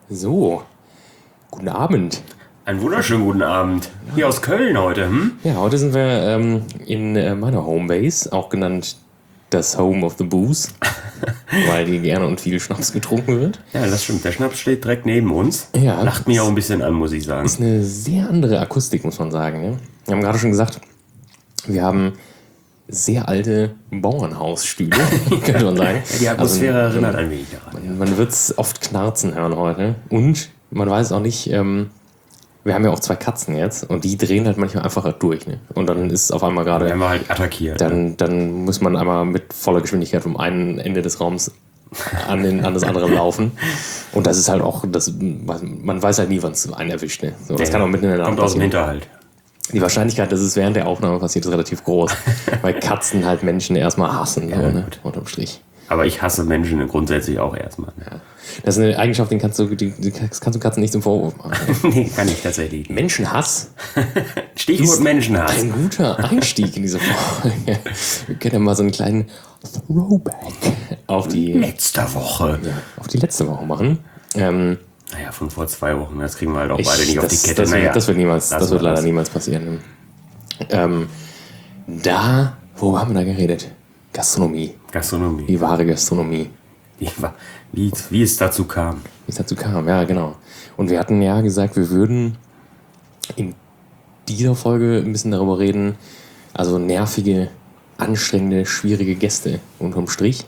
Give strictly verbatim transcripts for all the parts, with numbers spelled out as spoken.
So, guten Abend. Einen wunderschönen guten Abend. Hier aus Köln heute, hm? Ja, heute sind wir ähm, in äh, meiner Homebase, auch genannt das Home of the Booze, weil hier gerne und viel Schnaps getrunken wird. Ja, das stimmt. Der Schnaps steht direkt neben uns. Ja. Lacht mich auch ein bisschen an, muss ich sagen. Ist eine sehr andere Akustik, muss man sagen. Ne? Wir haben gerade schon gesagt, wir haben sehr alte Bauernhausstühle, könnte man sagen. Ja, die Atmosphäre also, erinnert ein wenig daran. Man, man wird es oft knarzen hören heute. Und man weiß auch nicht, ähm, wir haben ja auch zwei Katzen jetzt und die drehen halt manchmal einfach durch. Ne? Und dann ist es auf einmal gerade. Dann werden wir halt attackiert. Dann, dann muss man einmal mit voller Geschwindigkeit vom einen Ende des Raums an, den, an das andere laufen. Und das ist halt auch, das, man weiß halt nie, wann es einen erwischt. Ne? So, das ja, kann auch mitten in der Nacht kommt aus dem Hinterhalt. Die Wahrscheinlichkeit, dass es während der Aufnahme passiert, ist relativ groß. Weil Katzen halt Menschen erstmal hassen, ja, so, ne? Unterm Strich. Aber ich hasse Menschen grundsätzlich auch erstmal. Ja. Das ist eine Eigenschaft, den kannst du, die, die kannst du Katzen nicht zum Vorwurf machen. Nee, kann ich tatsächlich. Menschenhass. Stichwort Menschenhass. Ein guter Einstieg in diese Folge. Wir können ja mal so einen kleinen Throwback auf die letzte Woche. Ja, auf die letzte Woche machen. Ähm, naja, von vor zwei Wochen. Das kriegen wir halt auch ich, beide nicht das, auf die Kette. Das, naja, wird, das wird niemals, das wird leider das. niemals passieren. Ähm, da, wo haben wir da geredet? Gastronomie. Gastronomie. Die wahre Gastronomie. Wie, wie, wie es dazu kam. Wie es dazu kam, ja, genau. Und wir hatten ja gesagt, wir würden in dieser Folge ein bisschen darüber reden, also nervige, anstrengende, schwierige Gäste unterm Strich.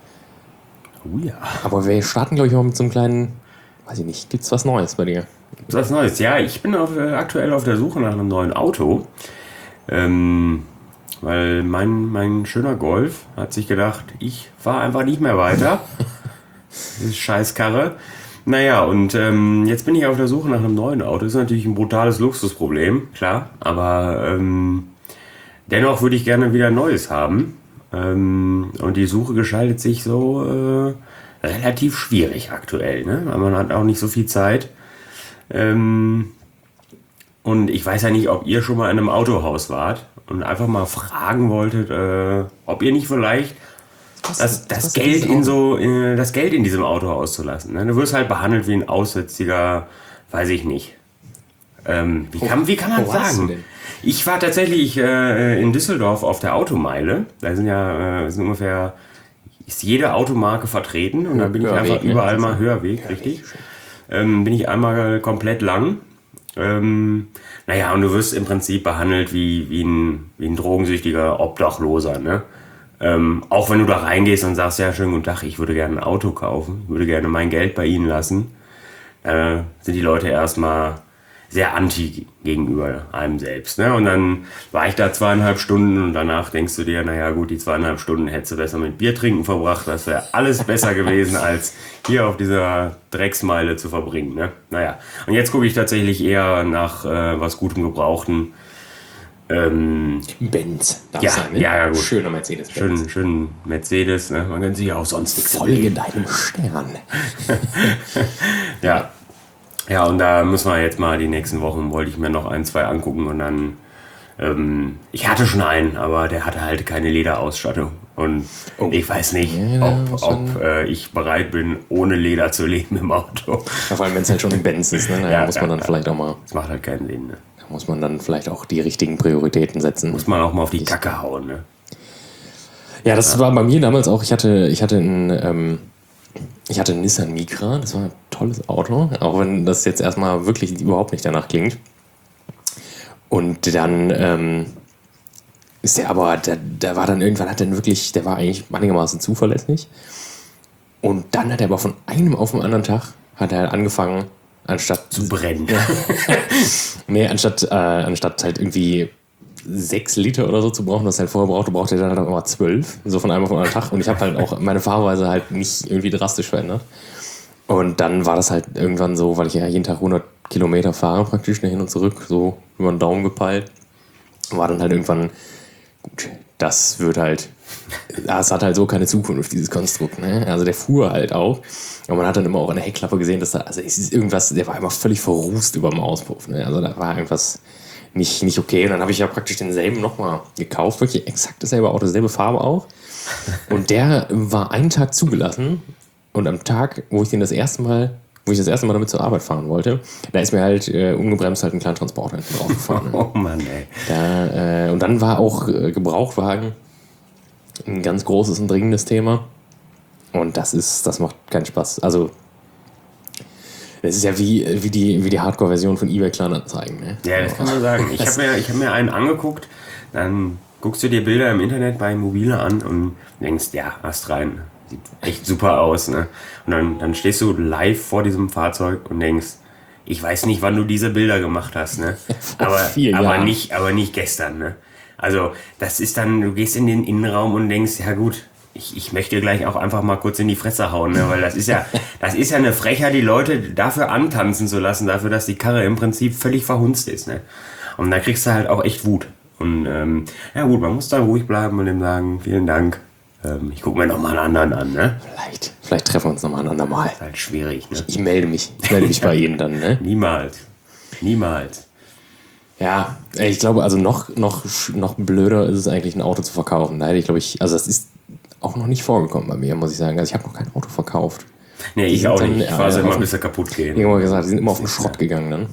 Oh ja. Aber wir starten, glaube ich, mal mit so einem kleinen, weiß ich nicht, gibt's was Neues bei dir? Gibt's was Neues? Ja, ich bin auf, äh, aktuell auf der Suche nach einem neuen Auto. Ähm... Weil mein, mein schöner Golf hat sich gedacht, ich fahre einfach nicht mehr weiter. Diese Scheißkarre. Naja, und ähm, jetzt bin ich auf der Suche nach einem neuen Auto. Das ist natürlich ein brutales Luxusproblem, klar. Aber ähm, dennoch würde ich gerne wieder ein neues haben. Ähm, und die Suche gestaltet sich so äh, relativ schwierig aktuell. Ne? Weil man hat auch nicht so viel Zeit. Ähm, und ich weiß ja nicht, ob ihr schon mal in einem Autohaus wart. Und einfach mal fragen wolltet, äh, ob ihr nicht vielleicht das, das, das Geld in so äh, das Geld in diesem Auto auszulassen. Ne? Du wirst halt behandelt wie ein Aussätziger, weiß ich nicht. Ähm, wie, kann, wie kann man Wo sagen? Ich war tatsächlich äh, in Düsseldorf auf der Automeile. Da sind ja äh, sind ungefähr ist jede Automarke vertreten und da bin Hörweg, ich einfach ne? überall mal Hörweg, Hörweg richtig. Ähm, bin ich einmal komplett lang. Ähm, naja, und du wirst im Prinzip behandelt wie, wie, ein, wie ein drogensüchtiger Obdachloser, ne? Ähm, auch wenn du da reingehst und sagst, ja, schönen guten Tag, ich würde gerne ein Auto kaufen, würde gerne mein Geld bei Ihnen lassen, äh, sind die Leute erstmal sehr anti gegenüber einem selbst, ne? Und dann war ich da zweieinhalb Stunden und danach denkst du dir, naja gut, die zweieinhalb Stunden hättest du besser mit Bier trinken verbracht, das wäre alles besser gewesen, als hier auf dieser Drecksmeile zu verbringen, ne? Naja, und jetzt gucke ich tatsächlich eher nach äh, was Gutem Gebrauchten. Ähm, Benz, darf ja, sein, ne? Ja, ja, gut. Schöner Mercedes-Benz. Schön, schön Mercedes, ne? Man kann sich ja auch sonst nichts Folge deinem Stern. Ja. Ja, und da müssen wir jetzt mal die nächsten Wochen, wollte ich mir noch ein, zwei angucken und dann, ähm, ich hatte schon einen, aber der hatte halt keine Lederausstattung und oh. ich weiß nicht, ja, ob, ob äh, ich bereit bin, ohne Leder zu leben im Auto. Ja, vor allem, wenn es halt schon ein Benz ist, ne? Da ja, muss man ja, dann ja. vielleicht auch mal... Das macht halt keinen Sinn, ne? Da muss man dann vielleicht auch die richtigen Prioritäten setzen. Muss man auch mal auf die Kacke hauen, ne? Ja, das ja. war bei mir damals auch, ich hatte, ich hatte ein... Ähm, Ich hatte einen Nissan Micra, das war ein tolles Auto, auch wenn das jetzt erstmal wirklich überhaupt nicht danach klingt. Und dann ähm, ist der aber, der, der war dann irgendwann, hat er wirklich, der war eigentlich einigermaßen zuverlässig. Und dann hat er aber von einem auf den anderen Tag, hat er angefangen, anstatt... Zu brennen. nee, anstatt, äh, anstatt halt irgendwie... sechs Liter oder so zu brauchen, das halt vorher brauchte, brauchte er dann halt auch immer zwölf, so von einem auf den anderen Tag. Und ich habe halt auch meine Fahrweise halt nicht irgendwie drastisch verändert. Und dann war das halt irgendwann so, weil ich ja jeden Tag hundert Kilometer fahre, praktisch hin und zurück, so über den Daumen gepeilt, war dann halt irgendwann, gut, das wird halt, das hat halt so keine Zukunft, dieses Konstrukt, ne? Also der fuhr halt auch. Und man hat dann immer auch an der Heckklappe gesehen, dass da, also es ist irgendwas, der war immer völlig verrußt über dem Auspuff, ne? Also da war irgendwas nicht, nicht okay. Und dann habe ich ja praktisch denselben nochmal gekauft, wirklich exakt dasselbe Auto, dieselbe Farbe auch. Und der war einen Tag zugelassen und am Tag, wo ich den das erste Mal wo ich das erste Mal damit zur Arbeit fahren wollte, da ist mir halt äh, ungebremst halt ein kleiner Transporter hinten drauf gefahren. Ne? Oh Mann, ey. Da, äh, und dann war auch äh, Gebrauchtwagen ein ganz großes und dringendes Thema. Und das ist, das macht keinen Spaß. Also, das ist ja wie, wie die, wie die Hardcore-Version von eBay Kleinanzeigen. Ne? Ja, das kann man sagen. Ich habe mir, ich hab mir einen angeguckt, dann guckst du dir Bilder im Internet bei Mobile an und denkst, ja, hast rein. Sieht echt super aus. Ne? Und dann, dann stehst du live vor diesem Fahrzeug und denkst, ich weiß nicht, wann du diese Bilder gemacht hast. Ne? Aber, aber, nicht, aber nicht gestern. Ne? Also, das ist dann, du gehst in den Innenraum und denkst, ja gut, Ich, ich möchte gleich auch einfach mal kurz in die Fresse hauen, ne? Weil das ist ja, das ist ja eine Frechheit, die Leute dafür antanzen zu lassen, dafür, dass die Karre im Prinzip völlig verhunzt ist. Ne? Und da kriegst du halt auch echt Wut. Und ähm, ja gut, man muss dann ruhig bleiben und dem sagen, vielen Dank. Ähm, ich gucke mir nochmal einen anderen an. Ne? Vielleicht, vielleicht treffen wir uns nochmal ein andermal. Das ist halt schwierig. Ne? Ich, ich melde mich. Ich melde mich bei Ihnen dann. Ne? Niemals. Niemals. Ja, ich glaube, also noch, noch, noch blöder ist es eigentlich, ein Auto zu verkaufen. Da hätte ich, glaube ich, also das ist auch noch nicht vorgekommen bei mir, muss ich sagen. Also ich habe noch kein Auto verkauft. Nee, ich auch nicht. Ich fahre es immer, bis er kaputt geht. Irgendwann gesagt, die sind immer auf den Schrott gegangen dann.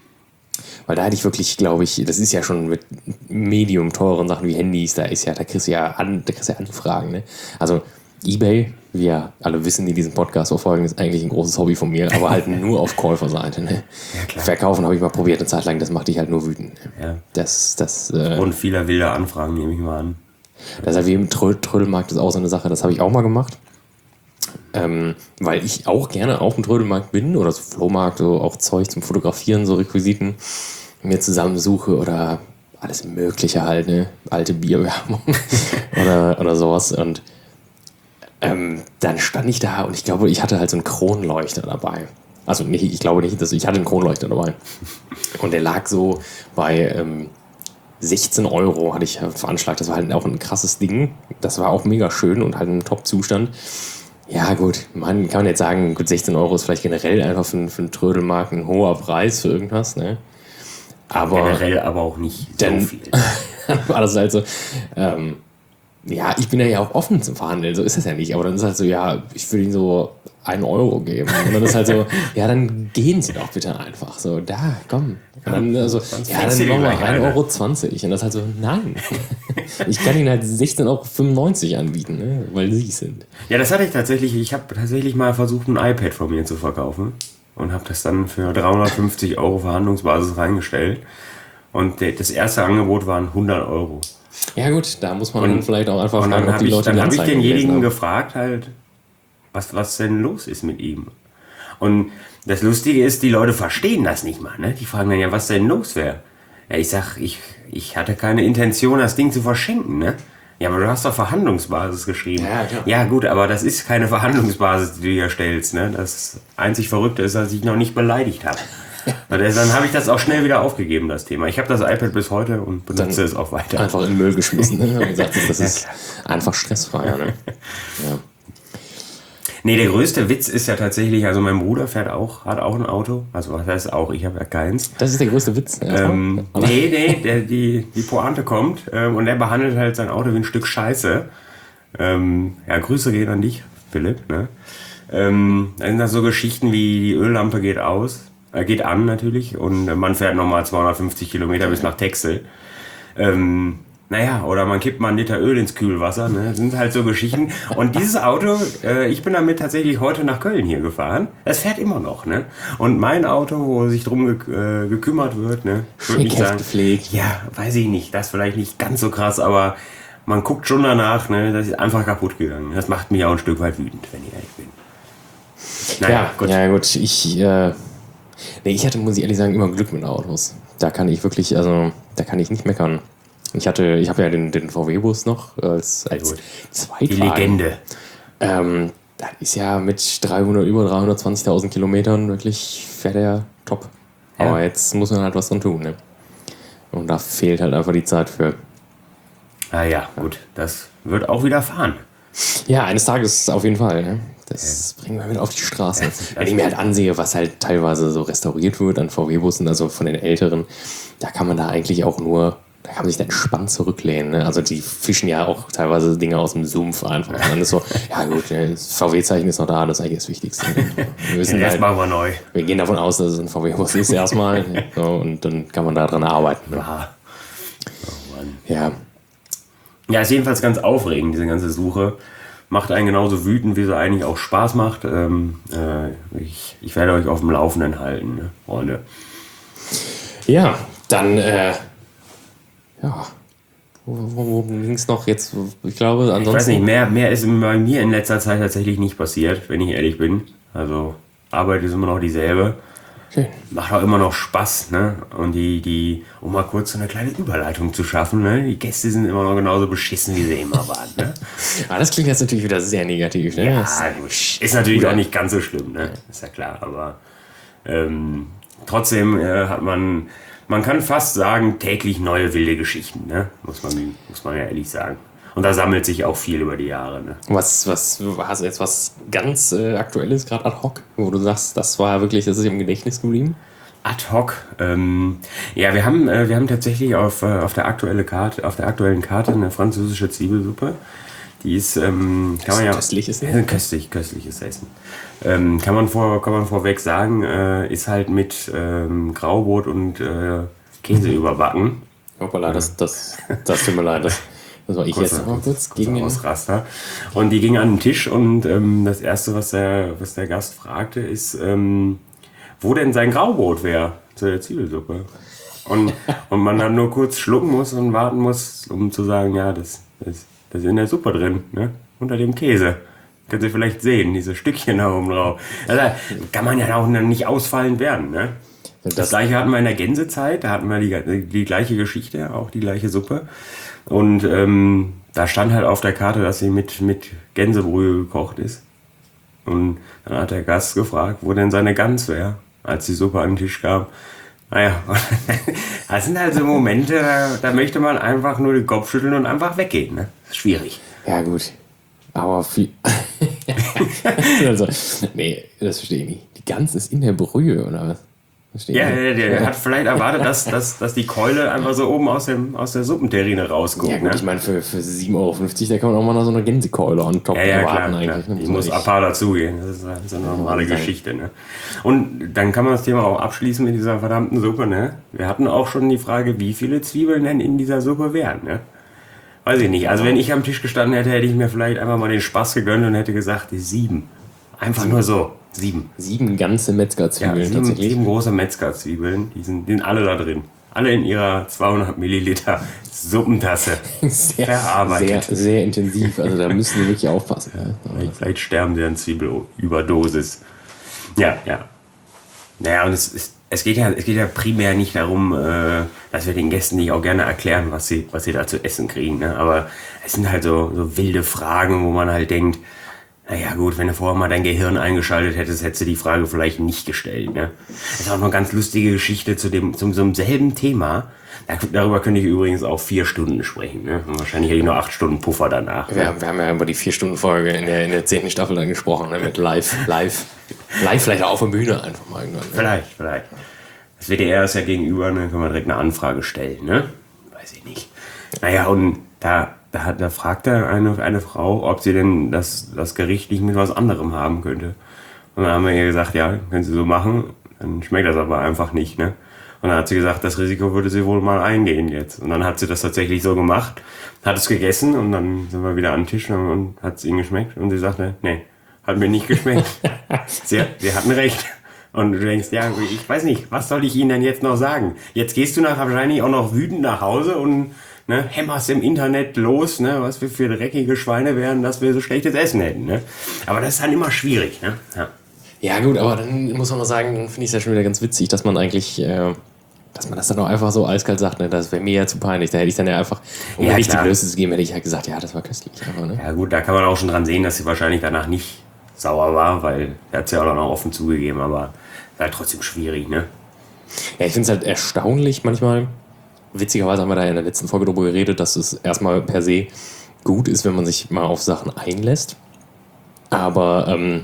Weil da hätte ich wirklich, glaube ich, das ist ja schon mit medium teuren Sachen wie Handys, da ist ja, da kriegst du ja, an, da kriegst du ja Anfragen. Ne? Also eBay, wie ja alle wissen, die diesen Podcast verfolgen, ist eigentlich ein großes Hobby von mir, aber halt nur auf Käuferseite. Ne? Ja, klar. Verkaufen habe ich mal probiert eine Zeit lang, das macht dich halt nur wütend. Ne? Ja. Das, das, äh, Und vieler wilder Anfragen, nehme ich mal an. Das ist ja wie im Trö- Trödelmarkt, ist auch so eine Sache, das habe ich auch mal gemacht. Ähm, weil ich auch gerne auf dem Trödelmarkt bin oder so Flohmarkt, so auch Zeug zum Fotografieren, so Requisiten mir zusammensuche oder alles Mögliche halt, ne? Alte Bierwerbung oder, oder sowas. Und ähm, dann stand ich da und ich glaube, ich hatte halt so einen Kronleuchter dabei. Also nicht, ich glaube nicht, dass ich hatte einen Kronleuchter dabei. Und der lag so bei ähm, sechzehn Euro hatte ich veranschlagt. Das war halt auch ein krasses Ding. Das war auch mega schön und halt ein Top-Zustand. Ja gut, man kann jetzt sagen, gut, sechzehn Euro ist vielleicht generell einfach für, für einen Trödelmarkt ein hoher Preis für irgendwas, ne? Aber generell aber auch nicht dann, so viel. war das halt so, ähm, ja, ich bin ja auch offen zum Verhandeln, so ist das ja nicht. Aber dann ist halt so, ja, ich will ihnen so einen Euro geben. Und dann ist halt so, ja, dann gehen sie doch bitte einfach. So, da, komm. Und dann also, ja, dann machen wir ein Euro zwanzig. Und das ist halt so, nein. Ich kann ihnen halt sechzehn Euro fünfundneunzig anbieten, ne? Weil sie es sind. Ja, das hatte ich tatsächlich. Ich habe tatsächlich mal versucht, ein iPad von mir zu verkaufen. Und habe das dann für dreihundertfünfzig Euro Verhandlungsbasis reingestellt. Und das erste Angebot waren hundert Euro. Ja gut, da muss man und, vielleicht auch einfach fragen, ob die ich, Leute Dann habe ich denjenigen gefragt halt, was, was denn los ist mit ihm. Und das Lustige ist, die Leute verstehen das nicht mal. Ne? Die fragen dann ja, was denn los wäre. Ja, ich sag, ich, ich hatte keine Intention, das Ding zu verschenken. Ne? Ja, aber du hast doch Verhandlungsbasis geschrieben. Ja, klar. Ja gut, aber das ist keine Verhandlungsbasis, die du hier stellst. Ne? Das einzig Verrückte ist, dass ich noch nicht beleidigt habe. Dann habe ich das auch schnell wieder aufgegeben, das Thema. Ich habe das iPad bis heute und benutze dann es auch weiter. Einfach in den Müll geschmissen. Ne? Und gesagt, das ist einfach stressfrei. Ne? Ja. Nee, der größte Witz ist ja tatsächlich, also mein Bruder fährt auch, hat auch ein Auto. Also was heißt auch, ich habe ja keins. Das ist der größte Witz? Ähm, nee, nee, der, die, die Pointe kommt ähm, und er behandelt halt sein Auto wie ein Stück Scheiße. Ähm, ja, Grüße gehen an dich, Philipp. Ne? Ähm, dann sind das so Geschichten wie die Öllampe geht aus. Geht an natürlich und man fährt nochmal zweihundertfünfzig Kilometer bis nach Texel. Ähm, naja, oder man kippt mal einen Liter Öl ins Kühlwasser. Ne? Das sind halt so Geschichten. Und dieses Auto, äh, ich bin damit tatsächlich heute nach Köln hier gefahren. Es fährt immer noch. Ne? Und mein Auto, wo sich drum ge- äh, gekümmert wird, ne? würde ich sagen, ja, weiß ich nicht, das vielleicht nicht ganz so krass, aber man guckt schon danach, ne? Das ist einfach kaputt gegangen. Das macht mich auch ein Stück weit wütend, wenn ich ehrlich bin. Naja, ja, gut. Ja, gut, ich... Äh Nee, ich hatte, muss ich ehrlich sagen, immer Glück mit Autos. Da kann ich wirklich, also, da kann ich nicht meckern. Ich hatte, ich habe ja den, den V W-Bus noch als, als Zweitwagen. Die Legende. Ähm, das ist ja mit dreihundert, über dreihundertzwanzigtausend Kilometern wirklich, fährt der top. Ja. Aber jetzt muss man halt was dran tun, ne? Und da fehlt halt einfach die Zeit für. Ah ja, gut, das wird auch wieder fahren. Ja, eines Tages auf jeden Fall, ne? Das bringen wir mit auf die Straße. Wenn ich mir halt ansehe, was halt teilweise so restauriert wird an V W-Bussen, also von den älteren, da kann man da eigentlich auch nur, da kann man sich dann entspannt zurücklehnen. Ne? Also die fischen ja auch teilweise Dinge aus dem Sumpf einfach. Und dann ist so, ja gut, das V W-Zeichen ist noch da, das ist eigentlich das Wichtigste. Wir wissen Den Rest halt, machen wir neu. wir gehen davon aus, dass es ein V W-Bus ist erstmal. So, und dann kann man da dran arbeiten. Ne? Aha. Oh Mann. Ja. Ja, ist jedenfalls ganz aufregend, diese ganze Suche. Macht einen genauso wütend, wie sie eigentlich auch Spaß macht. Ähm, äh, ich, ich werde euch auf dem Laufenden halten, ne, Freunde. Ja, dann, äh, ja, wo ging es noch jetzt? Ich glaube, ansonsten... Ich weiß nicht, mehr, mehr ist bei mir in letzter Zeit tatsächlich nicht passiert, wenn ich ehrlich bin. Also, Arbeit ist immer noch dieselbe. Schön. Macht auch immer noch Spaß, ne? Und die, die, um mal kurz so eine kleine Überleitung zu schaffen, ne? Die Gäste sind immer noch genauso beschissen, wie sie immer waren, ne? Ah, das klingt jetzt natürlich wieder sehr negativ, ne? Ja, Das- gut. Ist natürlich auch nicht ganz so schlimm, ne? Ist ja klar, aber ähm, trotzdem äh, hat man, man kann fast sagen, täglich neue wilde Geschichten, ne? Muss man, muss man ja ehrlich sagen. Und da sammelt sich auch viel über die Jahre, ne? Was, was, hast du jetzt was ganz äh, Aktuelles, gerade ad hoc, wo du sagst, das war wirklich, das ist im Gedächtnis geblieben? Ad hoc. Ähm, ja, wir haben, äh, wir haben tatsächlich auf, äh, auf, der aktuelle Karte, auf der aktuellen Karte eine französische Zwiebelsuppe. Die ist, ähm, kann man ja, Köstliches Essen? Köstlich, köstliches Essen. Ähm, kann, man vor, kann man vorweg sagen, äh, ist halt mit ähm, Graubrot und äh, Käse überbacken. Hoppala, das, das, das tut mir leid. Das, das war ich Kurzer- jetzt noch mal kurz gegen den... Ausraster. Und die ging an den Tisch und ähm, das Erste, was der, was der Gast fragte, ist, ähm, wo denn sein Graubrot wäre zu der Zwiebelsuppe. Und, und man dann nur kurz schlucken muss und warten muss, um zu sagen, ja, das, das, das ist in der Suppe drin, ne? Unter dem Käse. Können Sie vielleicht sehen, diese Stückchen da oben drauf. Also, kann man ja auch nicht ausfallend werden, ne? Das, Das- gleiche hatten wir in der Gänsezeit, da hatten wir die, die gleiche Geschichte, auch die gleiche Suppe. Und ähm, da stand halt auf der Karte, dass sie mit, mit Gänsebrühe gekocht ist. Und dann hat der Gast gefragt, wo denn seine Gans wäre, als die Suppe an den Tisch kam. Naja, das sind halt so Momente, da, da möchte man einfach nur den Kopf schütteln und einfach weggehen. Ne? Das ist schwierig. Ja, gut. Aber viel... also, nee, das verstehe ich nicht. Die Gans ist in der Brühe, oder was? Verstehe Ja, ich der, nicht. der, der hat vielleicht erwartet, dass, dass, dass die Keule einfach so oben aus, dem, aus der Suppenterrine rausguckt. Ja gut, ne? ich meine, für, für sieben Euro fünfzig, da kann man auch mal noch so eine Gänsekeule on top Ja, ja, klar, erwarten klar. eigentlich. ne? Die So muss ich- ein paar dazugehen. Das ist halt so eine normale sein. Geschichte. Ne? Und dann kann man das Thema auch abschließen mit dieser verdammten Suppe. Ne? Wir hatten auch schon die Frage, wie viele Zwiebeln denn in dieser Suppe wären. Ne? Weiß ich nicht. Also wenn ich am Tisch gestanden hätte, hätte ich mir vielleicht einfach mal den Spaß gegönnt und hätte gesagt, sieben. Einfach nur so. Sieben. Sieben ganze Ja, Metzgerzwiebeln sieben, tatsächlich. sieben große Metzgerzwiebeln. Die sind, die sind alle da drin. Alle in ihrer zweihundert Milliliter Suppentasse. Sehr, verarbeitet. sehr, sehr intensiv. Also da müssen wir wirklich aufpassen. Ja. Vielleicht, vielleicht sterben sie an Zwiebelüberdosis. Ja, ja. Naja, und es, ist, es, geht ja, es geht ja primär nicht darum, äh, dass wir den Gästen nicht auch gerne erklären, was sie, was sie da zu essen kriegen. Ne? Aber es sind halt so, so wilde Fragen, wo man halt denkt, naja gut, wenn du vorher mal dein Gehirn eingeschaltet hättest, hättest du die Frage vielleicht nicht gestellt. Ne? Das ist auch noch eine ganz lustige Geschichte zu dem, zum so einem selben Thema. Da, darüber könnte ich übrigens auch vier Stunden sprechen. Ne? Und wahrscheinlich hätte ich noch acht Stunden Puffer danach. Wir, haben- wir haben ja über die Vier-Stunden-Folge in der, in der zehnten Staffel dann gesprochen, ne? Mit live, live, live vielleicht auch auf der Bühne einfach mal irgendwann. Ne? Vielleicht, vielleicht. Das W D R ist ja gegenüber, dann können wir direkt eine Anfrage stellen, ne? Weiß ich nicht. Naja, und da, da, hat, da fragte eine, eine Frau, ob sie denn das, das Gericht nicht mit was anderem haben könnte. Und dann haben wir ihr gesagt, ja, können Sie so machen, dann schmeckt das aber einfach nicht, ne? Und dann hat sie gesagt, das Risiko würde sie wohl mal eingehen jetzt. Und dann hat sie das tatsächlich so gemacht, hat es gegessen und dann sind wir wieder am Tisch und, und hat es ihnen geschmeckt. Und sie sagte, nee, hat mir nicht geschmeckt. sie, sie hatten recht. Und du denkst, ja, ich weiß nicht, was soll ich ihnen denn jetzt noch sagen? Jetzt gehst du nach wahrscheinlich auch noch wütend nach Hause und ne, hämmerst im Internet los, ne, was wir für dreckige Schweine wären, dass wir so schlechtes Essen hätten. Ne? Aber das ist dann immer schwierig. Ne? Ja. Ja gut, aber dann muss man noch sagen, dann finde ich es ja schon wieder ganz witzig, dass man eigentlich, äh, dass man das dann auch einfach so eiskalt sagt, ne? Das wäre mir ja zu peinlich. Da hätte ich dann ja einfach, um Ja, ja, nicht die klar. Blöße zu geben, hätte ich halt gesagt, ja, das war köstlich. Aber, ne? Ja gut, da kann man auch schon dran sehen, dass sie wahrscheinlich danach nicht sauer war, weil er hat es ja auch noch offen zugegeben, aber ist halt trotzdem schwierig, ne? Ja, ich finde es halt erstaunlich manchmal. Witzigerweise haben wir da in der letzten Folge darüber geredet, dass es erstmal per se gut ist, wenn man sich mal auf Sachen einlässt. Aber ähm,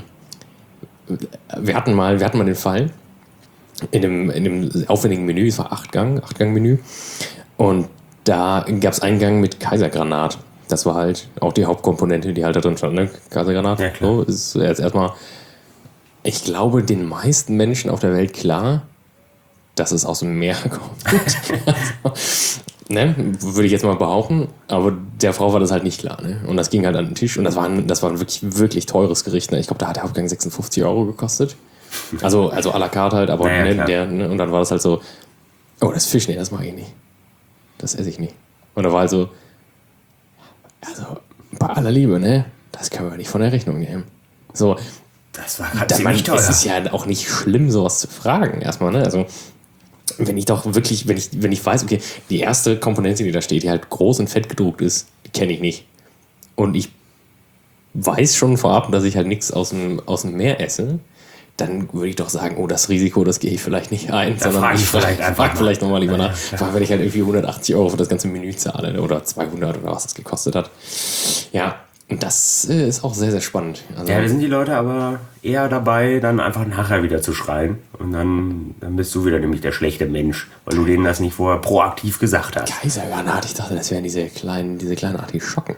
wir hatten mal, wir hatten mal den Fall in dem, in dem aufwendigen Menü, es war Achtgang, Achtgang-Menü. Und da gab es einen Gang mit Kaisergranat. Das war halt auch die Hauptkomponente, die halt da drin stand, ne? Kaisergranat. Ja, klar. So ist jetzt erstmal, ich glaube, den meisten Menschen auf der Welt klar, dass es aus dem Meer kommt. Also, ne? Würde ich jetzt mal behaupten. Aber der Frau war das halt nicht klar. Ne? Und das ging halt an den Tisch. Und das war ein, das war ein wirklich, wirklich teures Gericht. Ne? Ich glaube, da hat der Hauptgang sechsundfünfzig Euro gekostet. Also, also à la carte halt. Aber naja, ne, der, ne? Und dann war das halt so, oh, das Fisch, nee, das mag ich nicht. Das esse ich nicht. Und da war halt so, also bei aller Liebe, ne? Das können wir nicht von der Rechnung nehmen. So, das war gerade da, man, ziemlich teuer. es ist ja auch nicht schlimm, sowas zu fragen, erstmal, ne? Also, wenn ich doch wirklich, wenn ich, wenn ich weiß, okay, die erste Komponente, die da steht, die halt groß und fett gedruckt ist, die kenne ich nicht. Und ich weiß schon vorab, dass ich halt nichts aus dem, aus dem Meer esse, dann würde ich doch sagen, oh, das Risiko, das gehe ich vielleicht nicht ein, Da sondern frag ich ich vielleicht frage einfach frag vielleicht nochmal lieber Ja, nach. Vor allem, wenn ich halt irgendwie hundertachtzig Euro für das ganze Menü zahle oder zweihundert oder was das gekostet hat. Ja, und das äh, ist auch sehr, sehr spannend. Also, Ja, da sind die Leute aber eher dabei, dann einfach nachher wieder zu schreien. Und dann, dann bist du wieder nämlich der schlechte Mensch, weil du denen das nicht vorher proaktiv gesagt hast. Kaisergranat, ich dachte, das wären diese kleinen, diese kleinen Artischocken.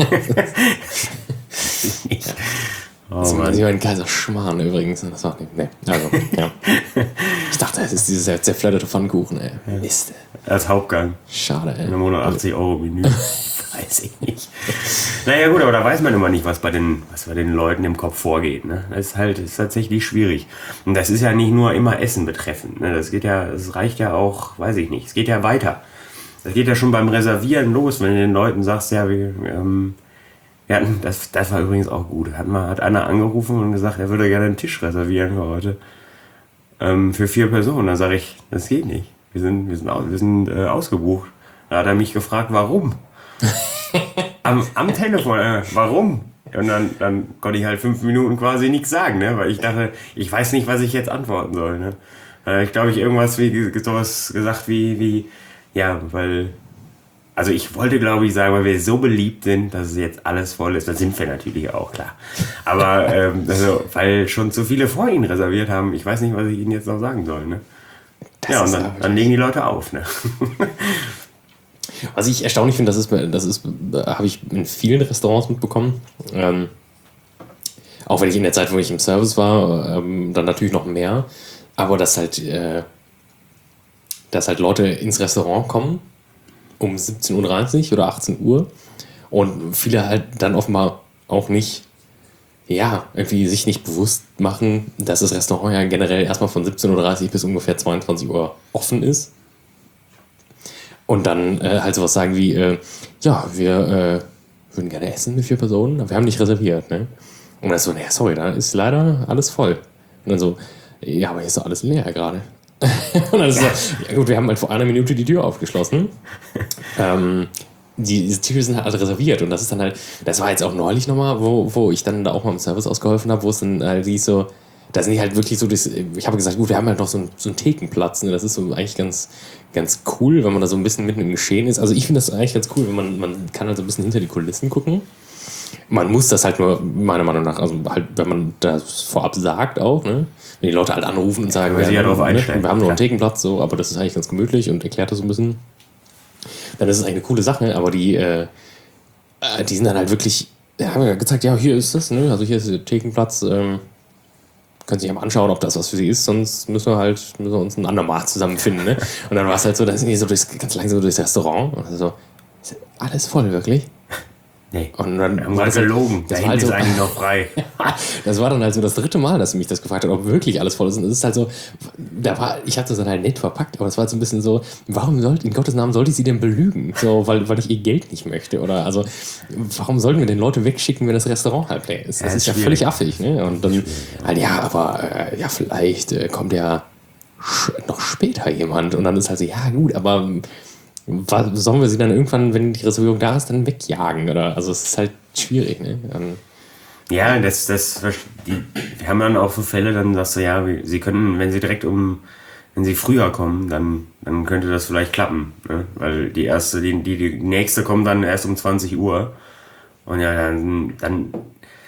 ja. Oh, Das Mann. ist ein Kaiserschmarrn übrigens. Das war nicht, nee. Also, ja. Ich dachte, das ist dieser zerfledderte Pfannkuchen, ey. Mist. Als Hauptgang. Schade, ey. Ein hundertachtzig Euro Menü. Weiß ich nicht. Naja gut, aber da weiß man immer nicht, was bei den, was bei den Leuten im Kopf vorgeht. Ne? Das ist halt das ist tatsächlich schwierig. Und das ist ja nicht nur immer Essen betreffend. Ne? Das geht ja, das reicht ja auch, weiß ich nicht, es geht ja weiter. Das geht ja schon beim Reservieren los, wenn du den Leuten sagst, ja, wir, ähm, wir hatten, das, das war übrigens auch gut. Hat, mal, hat einer angerufen und gesagt, er würde gerne einen Tisch reservieren für heute. Ähm, für vier Personen. Da sage ich, das geht nicht. Wir sind, wir sind, aus, wir sind äh, ausgebucht. Da hat er mich gefragt, warum? am, am Telefon, äh, warum? Und dann, dann konnte ich halt fünf Minuten quasi nichts sagen, ne? Weil ich dachte, ich weiß nicht, was ich jetzt antworten soll. Ne? Äh, ich glaube, ich irgendwas wie sowas gesagt wie, wie, ja, weil, also ich wollte, glaube ich, sagen, weil wir so beliebt sind, dass es jetzt alles voll ist. Das sind wir natürlich auch, klar. Aber ähm, also, weil schon zu viele vor Ihnen reserviert haben, ich weiß nicht, was ich Ihnen jetzt noch sagen soll. Ne? Ja, und dann, dann legen die Leute auf. Ne? Was ich erstaunlich finde, das ist, das ist, habe ich in vielen Restaurants mitbekommen. Ähm, auch wenn ich in der Zeit, wo ich im Service war, ähm, dann natürlich noch mehr. Aber dass halt, äh, dass halt Leute ins Restaurant kommen um siebzehn Uhr dreißig oder achtzehn Uhr und viele halt dann offenbar auch nicht, ja, irgendwie sich nicht bewusst machen, dass das Restaurant ja generell erstmal von siebzehn Uhr dreißig bis ungefähr zweiundzwanzig Uhr offen ist. Und dann äh, halt sowas sagen wie, äh, ja, wir äh, würden gerne essen mit vier Personen, aber wir haben nicht reserviert, ne? Und dann so, naja, sorry, da ist leider alles voll. Und dann so, ja, aber hier ist doch alles leer gerade. Und dann ist ja. so, ja gut, wir haben halt vor einer Minute die Tür aufgeschlossen. ähm, die, diese Tische sind halt alle reserviert und das ist dann halt, das war jetzt auch neulich nochmal, wo, wo ich dann da auch mal im Service ausgeholfen habe, wo es dann halt hieß so, da sind die halt wirklich so, das, ich habe gesagt, gut, wir haben halt noch so einen, so einen Thekenplatz, ne? Das ist so eigentlich ganz, ganz cool, wenn man da so ein bisschen mitten im Geschehen ist. Also ich finde das eigentlich ganz cool, wenn man, man kann halt so ein bisschen hinter die Kulissen gucken. Man muss das halt nur, meiner Meinung nach, also halt, wenn man das vorab sagt auch, ne? Wenn die Leute halt anrufen und sagen, ja, wir, haben, ne? wir haben nur einen klar. Thekenplatz, so, aber das ist eigentlich ganz gemütlich und erklärt das so ein bisschen, dann ist es eigentlich eine coole Sache, aber die, äh, die sind dann halt wirklich, ja, haben ja gezeigt, ja, hier ist es, ne? Also hier ist der Thekenplatz, ähm, können sich mal anschauen, ob das was für sie ist, sonst müssen wir halt müssen wir uns ein andermal zusammenfinden, ne? Und dann war es halt so, dann sind die so durchs, ganz langsam so durchs Restaurant und so, ist alles voll, wirklich? Nee, und dann wir haben war mal das halt- gelogen. das Da war halt hinten so- ist eigentlich noch frei. Das war dann halt so das dritte Mal, dass sie mich das gefragt hat, ob wirklich alles voll ist. Und es ist halt so, da war, ich habe das dann halt nett verpackt, aber es war halt so ein bisschen so, warum sollte, in Gottes Namen sollte ich sie denn belügen? So, weil, weil ich ihr Geld nicht möchte. Oder also, warum sollten wir denn Leute wegschicken, wenn das Restaurant halb leer ist? Das Ja, ist ist ja schwierig. völlig affig, ne? Und dann, halt, ja, aber äh, ja, vielleicht äh, kommt ja sch- noch später jemand. Und dann ist halt so, ja, gut, aber was, sollen wir sie dann irgendwann, wenn die Reservierung da ist, dann wegjagen? Oder? Also, es ist halt schwierig, ne? Dann, Ja, das, das, die, wir haben dann auch so Fälle, dann sagst du, ja, wie- sie können, wenn sie direkt um, wenn sie früher kommen, dann, dann könnte das vielleicht klappen, ne? Weil die erste, die, die, die nächste kommt dann erst um zwanzig Uhr. Und ja, dann, dann,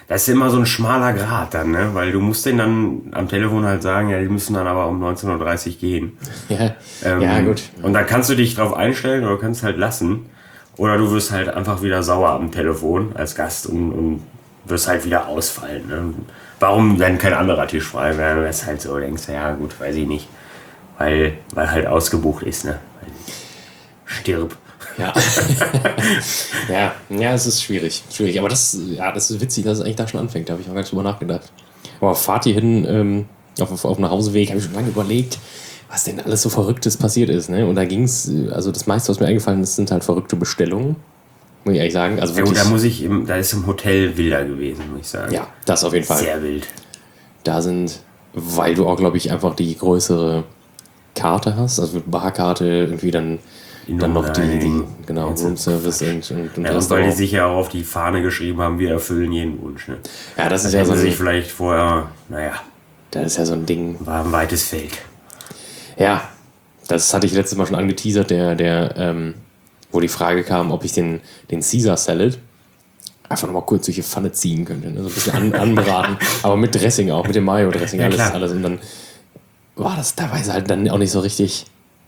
Das ist immer so ein schmaler Grat dann, ne? Weil du musst denen dann am Telefon halt sagen, ja, die müssen dann aber um neunzehn Uhr dreißig gehen. Ja, ähm, ja gut. Und dann kannst du dich drauf einstellen oder kannst halt lassen. Oder du wirst halt einfach wieder sauer am Telefon als Gast und, und wirst halt wieder ausfallen. Ne? Warum dann kein anderer Tisch frei wäre? Das ist halt so, denkst du, ja gut, weiß ich nicht. Weil, weil halt ausgebucht ist, ne? Stirb. Ja. ja, ja, es ist schwierig. Schwierig. Aber das, ja, das ist witzig, dass es eigentlich da schon anfängt. Da habe ich auch gar nicht drüber nachgedacht. Aber fahrt ihr hin ähm, auf, auf einem Hauseweg, habe ich schon lange überlegt, was denn alles so Verrücktes passiert ist. Ne? Und da ging es, also das meiste, was mir eingefallen ist, sind halt verrückte Bestellungen. Muss ich ehrlich sagen. Also ja, gut, da muss ich, im, da ist im Hotel wilder gewesen, muss ich sagen. Ja, das auf jeden Fall. Sehr wild. Da sind, weil du auch, glaube ich, einfach die größere Karte hast, also mit Barkarte irgendwie dann Dann noch die, die genau, Roomservice und, und, und ja, und weil die sich ja auch auf die Fahne geschrieben haben, wir erfüllen jeden Wunsch. Ne? Ja, das ist das ja so ein, sich vielleicht vorher, naja. Das ist ja so ein Ding. War ein weites Feld. Ja, das hatte ich letztes Mal schon angeteasert, der, der, ähm, wo die Frage kam, ob ich den, den Caesar Salad einfach nochmal kurz durch die Pfanne ziehen könnte. Ne? So ein bisschen an, anbraten, aber mit Dressing auch, mit dem Mayo-Dressing, ja, alles, klar. alles. Und dann war das teilweise halt dann auch nicht so richtig.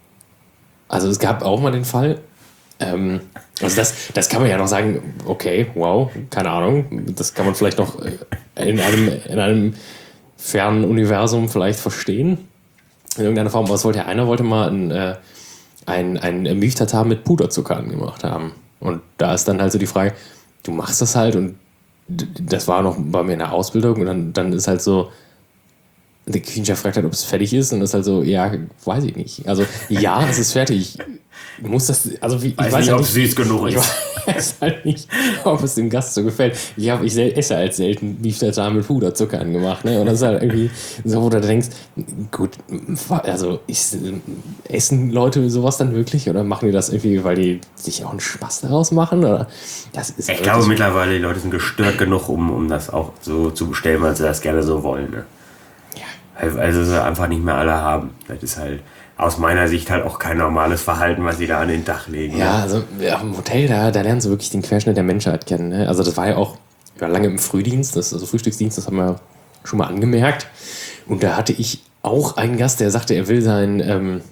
Also es gab auch mal den Fall, ähm, also das, das kann man ja noch sagen, okay, wow, keine Ahnung, das kann man vielleicht noch in einem, in einem fernen Universum vielleicht verstehen, in irgendeiner Form. Aber es wollte ja einer, wollte mal ein, äh, ein, ein Milchtatar mit Puderzucker angemacht haben. Und da ist dann halt so die Frage, du machst das halt und das war noch bei mir in der Ausbildung und dann, dann ist halt so, der Küchenchef fragt halt, ob es fertig ist und das ist halt so, ja, weiß ich nicht. Also, ja, es ist fertig. Ich muss das, also wie, ich weiß, weiß nicht, halt ob es süß genug ich ist. weiß halt nicht, ob es dem Gast so gefällt. Ich, hab, ich esse halt selten Beef Tartar mit Puderzucker angemacht, ne? Und das ist halt irgendwie so, wo du denkst, gut, also ist, essen Leute sowas dann wirklich oder machen die das irgendwie, weil die sich auch einen Spaß daraus machen? Oder? Das ist ich glaube mittlerweile, die Leute sind gestört genug, um, um das auch so zu bestellen, weil sie das gerne so wollen, ne? Also sie einfach nicht mehr alle haben. Das ist halt aus meiner Sicht halt auch kein normales Verhalten, was sie da an den Tag legen. Ja, also ja, im Hotel, da, da lernen sie wirklich den Querschnitt der Menschheit kennen. Ne? Also das war ja auch, ich war lange im Frühdienst, das, also Frühstücksdienst, das haben wir schon mal angemerkt. Und da hatte ich auch einen Gast, der sagte, er will sein, ähm,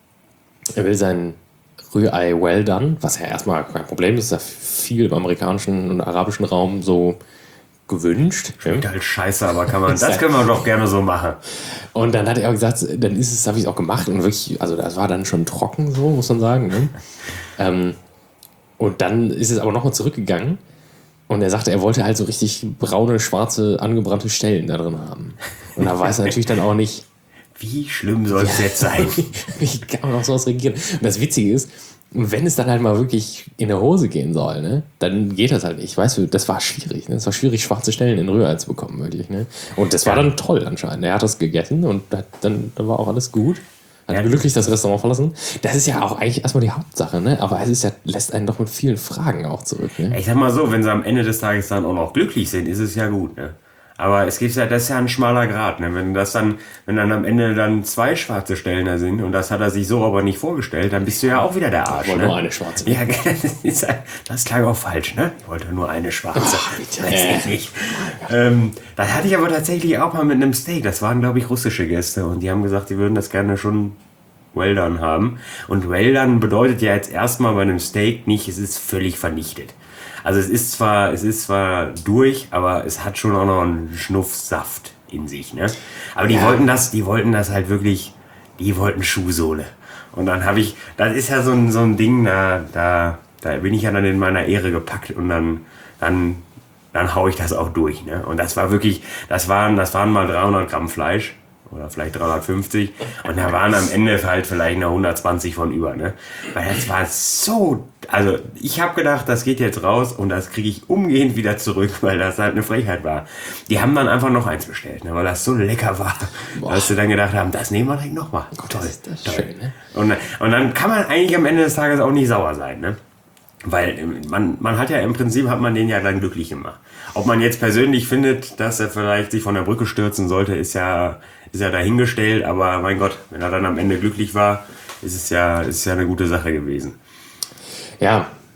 er will sein Rührei well done, was ja erstmal kein Problem ist, ist ja viel im amerikanischen und arabischen Raum so gewünscht. Schmeckt halt scheiße, aber kann man, das können wir doch gerne so machen. Und dann hat er auch gesagt, dann ist es, habe ich es auch gemacht und wirklich, also das war dann schon trocken, so muss man sagen. Ne? ähm, und dann ist es aber nochmal zurückgegangen und er sagte, er wollte halt so richtig braune, schwarze, angebrannte Stellen da drin haben. Und da weiß er natürlich dann auch nicht, wie schlimm soll es jetzt sein? Wie kann man auf sowas reagieren? Und das Witzige ist, wenn es dann halt mal wirklich in der Hose gehen soll, ne, dann geht das halt nicht. Weißt du, das war schwierig. Ne? Es war schwierig, schwarze Stellen in Rührei zu bekommen, wirklich. Ne? Und das war dann toll anscheinend. Er hat das gegessen und hat dann, dann war auch alles gut. Hat ja. glücklich das Restaurant verlassen. Das ist ja auch eigentlich erstmal die Hauptsache, ne? Aber es ist ja, lässt einen doch mit vielen Fragen auch zurück. Ne? Ich sag mal so, wenn sie am Ende des Tages dann auch noch glücklich sind, ist es ja gut, ne? Aber es gibt ja, das ist ja ein schmaler Grat, ne? Wenn das dann, wenn dann am Ende dann zwei schwarze Stellen da sind und das hat er sich so aber nicht vorgestellt, dann bist du ja auch wieder der Arsch. Ich wollte ne? nur eine schwarze. Ja, das, ist, das klang auch falsch, ne? Ich wollte nur eine schwarze. Oh, weiß ich nicht. Ähm, das hatte ich aber tatsächlich auch mal mit einem Steak. Das waren, glaube ich, russische Gäste und die haben gesagt, die würden das gerne schon well done haben. Und well done bedeutet ja jetzt erstmal bei einem Steak nicht, es ist völlig vernichtet. Also es ist zwar, es ist zwar durch, aber es hat schon auch noch einen Schnuff Saft in sich, ne? Aber die ja. wollten das, die wollten das halt wirklich, die wollten Schuhsohle. Und dann habe ich, das ist ja so ein, so ein Ding, da, da, da bin ich ja dann in meiner Ehre gepackt und dann, dann, dann hau ich das auch durch, ne? Und das war wirklich, das waren, das waren mal dreihundert Gramm Fleisch. Oder vielleicht dreihundertfünfzig. Und da waren am Ende halt vielleicht noch hundertzwanzig von über, ne? Weil das war so, also ich habe gedacht, das geht jetzt raus und das kriege ich umgehend wieder zurück, weil das halt eine Frechheit war. Die haben dann einfach noch eins bestellt, ne? Weil das so lecker war. Boah. Dass sie dann gedacht haben, das nehmen wir direkt nochmal. Toll, das ist das toll. Schön, ne? Und, und dann kann man eigentlich am Ende des Tages auch nicht sauer sein, ne? Weil man, man hat ja im Prinzip, hat man den ja dann glücklich gemacht. Ob man jetzt persönlich findet, dass er vielleicht sich von der Brücke stürzen sollte, ist ja, ist ja dahingestellt. Aber mein Gott, wenn er dann am Ende glücklich war, ist es ja, ist ja eine gute Sache gewesen. Ja,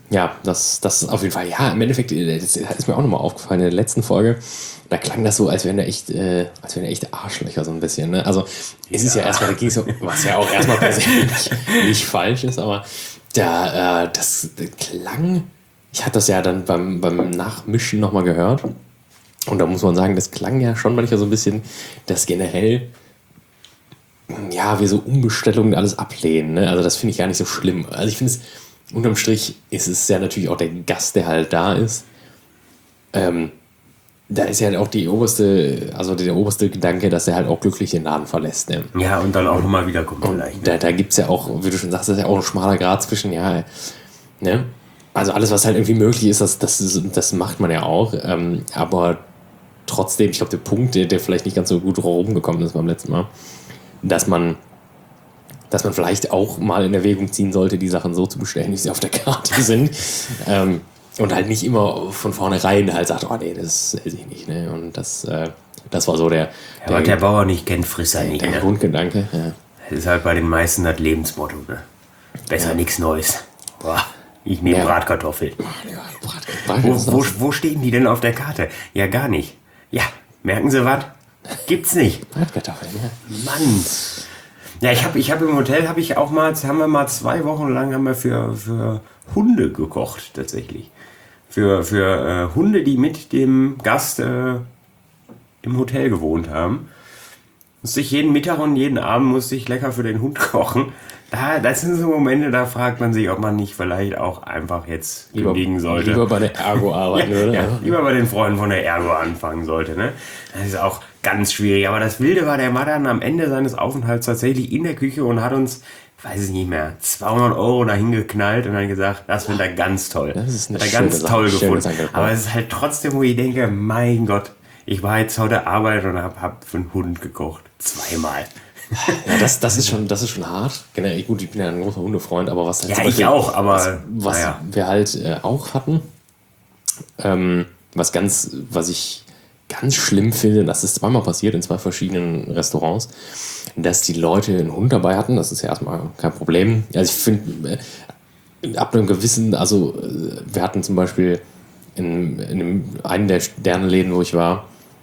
Ja, das, das ist auf jeden Fall, ja, im Endeffekt, das ist mir auch nochmal aufgefallen in der letzten Folge, da klang das so, als wären da echt, äh, als wären da echte Arschlöcher so ein bisschen, ne? Also, es ist ja erstmal, da ging es so, was ja auch erstmal persönlich nicht falsch ist, aber da, äh, das klang, ich hatte das ja dann beim, beim Nachmischen nochmal gehört und da muss man sagen, das klang ja schon manchmal so ein bisschen, dass generell, ja, wir so Umbestellungen alles ablehnen, ne? Also, das finde ich gar nicht so schlimm. Also, ich finde es, unterm Strich ist es ja natürlich auch der Gast, der halt da ist. Ähm, da ist ja halt auch die oberste, also der oberste Gedanke, dass er halt auch glücklich den Laden verlässt. Ne? Ja, und dann auch nochmal wiederkommt. Und vielleicht, ne? da, da gibt es ja auch, wie du schon sagst, das ist ja auch ein schmaler Grad zwischen, ja, ne? Also alles, was halt irgendwie möglich ist, das, das, das macht man ja auch. Ähm, aber trotzdem, ich glaube, der Punkt, der, der vielleicht nicht ganz so gut rumgekommen ist beim letzten Mal, dass man dass man vielleicht auch mal in Erwägung ziehen sollte, die Sachen so zu bestellen, wie sie auf der Karte sind. ähm, und halt nicht immer von vornherein halt sagt, oh nee, das esse ich nicht. Ne? Und das, äh, das war so der... Ja, der was der Bauer nicht kennt, frisst er nicht. Der Ne? Grundgedanke, ja. Das ist halt bei den meisten das Lebensmotto. Ne? Besser ja. nichts Neues. Boah, ich nehme ja. Bratkartoffeln. Ja, Brat, wo, wo, wo stehen die denn auf der Karte? Ja, gar nicht. Ja, merken Sie was? Gibt's nicht. Bratkartoffeln, ja. Mann. Ja, ich habe ich hab im Hotel, habe ich auch mal, haben wir mal zwei Wochen lang haben wir für, für Hunde gekocht, tatsächlich. Für, für äh, Hunde, die mit dem Gast äh, im Hotel gewohnt haben. Musste ich jeden Mittag und jeden Abend musste ich lecker für den Hund kochen. Da, das sind so Momente, da fragt man sich, ob man nicht vielleicht auch einfach jetzt lieber, kündigen sollte. Lieber bei der Ergo arbeiten, ja, oder? Ja, lieber bei den Freunden von der Ergo anfangen sollte. Ne? Das ist auch ganz schwierig. Aber das Wilde war, der war dann am Ende seines Aufenthalts tatsächlich in der Küche und hat uns, weiß ich nicht mehr, zweihundert Euro dahin geknallt und dann gesagt, das findet er ganz toll. Das ist eine hat er ganz toll Sache, gefunden. Aber es ist halt trotzdem, wo ich denke, mein Gott, ich war jetzt heute Arbeit und habe hab für einen Hund gekocht. Zweimal. Ja, das, das, ist schon, das ist schon hart. Generell, gut, ich bin ja ein großer Hundefreund, aber was halt ja, zum ich Beispiel, auch, aber was, was ja. wir halt äh, auch hatten, ähm, was ganz, was ich ganz schlimm finde, das ist zweimal passiert in zwei verschiedenen Restaurants, dass die Leute einen Hund dabei hatten. Das ist ja erstmal kein Problem. Also ich finde, äh, ab einem gewissen, also äh, wir hatten zum Beispiel in, in einem, einen der Sternenläden, wo ich war,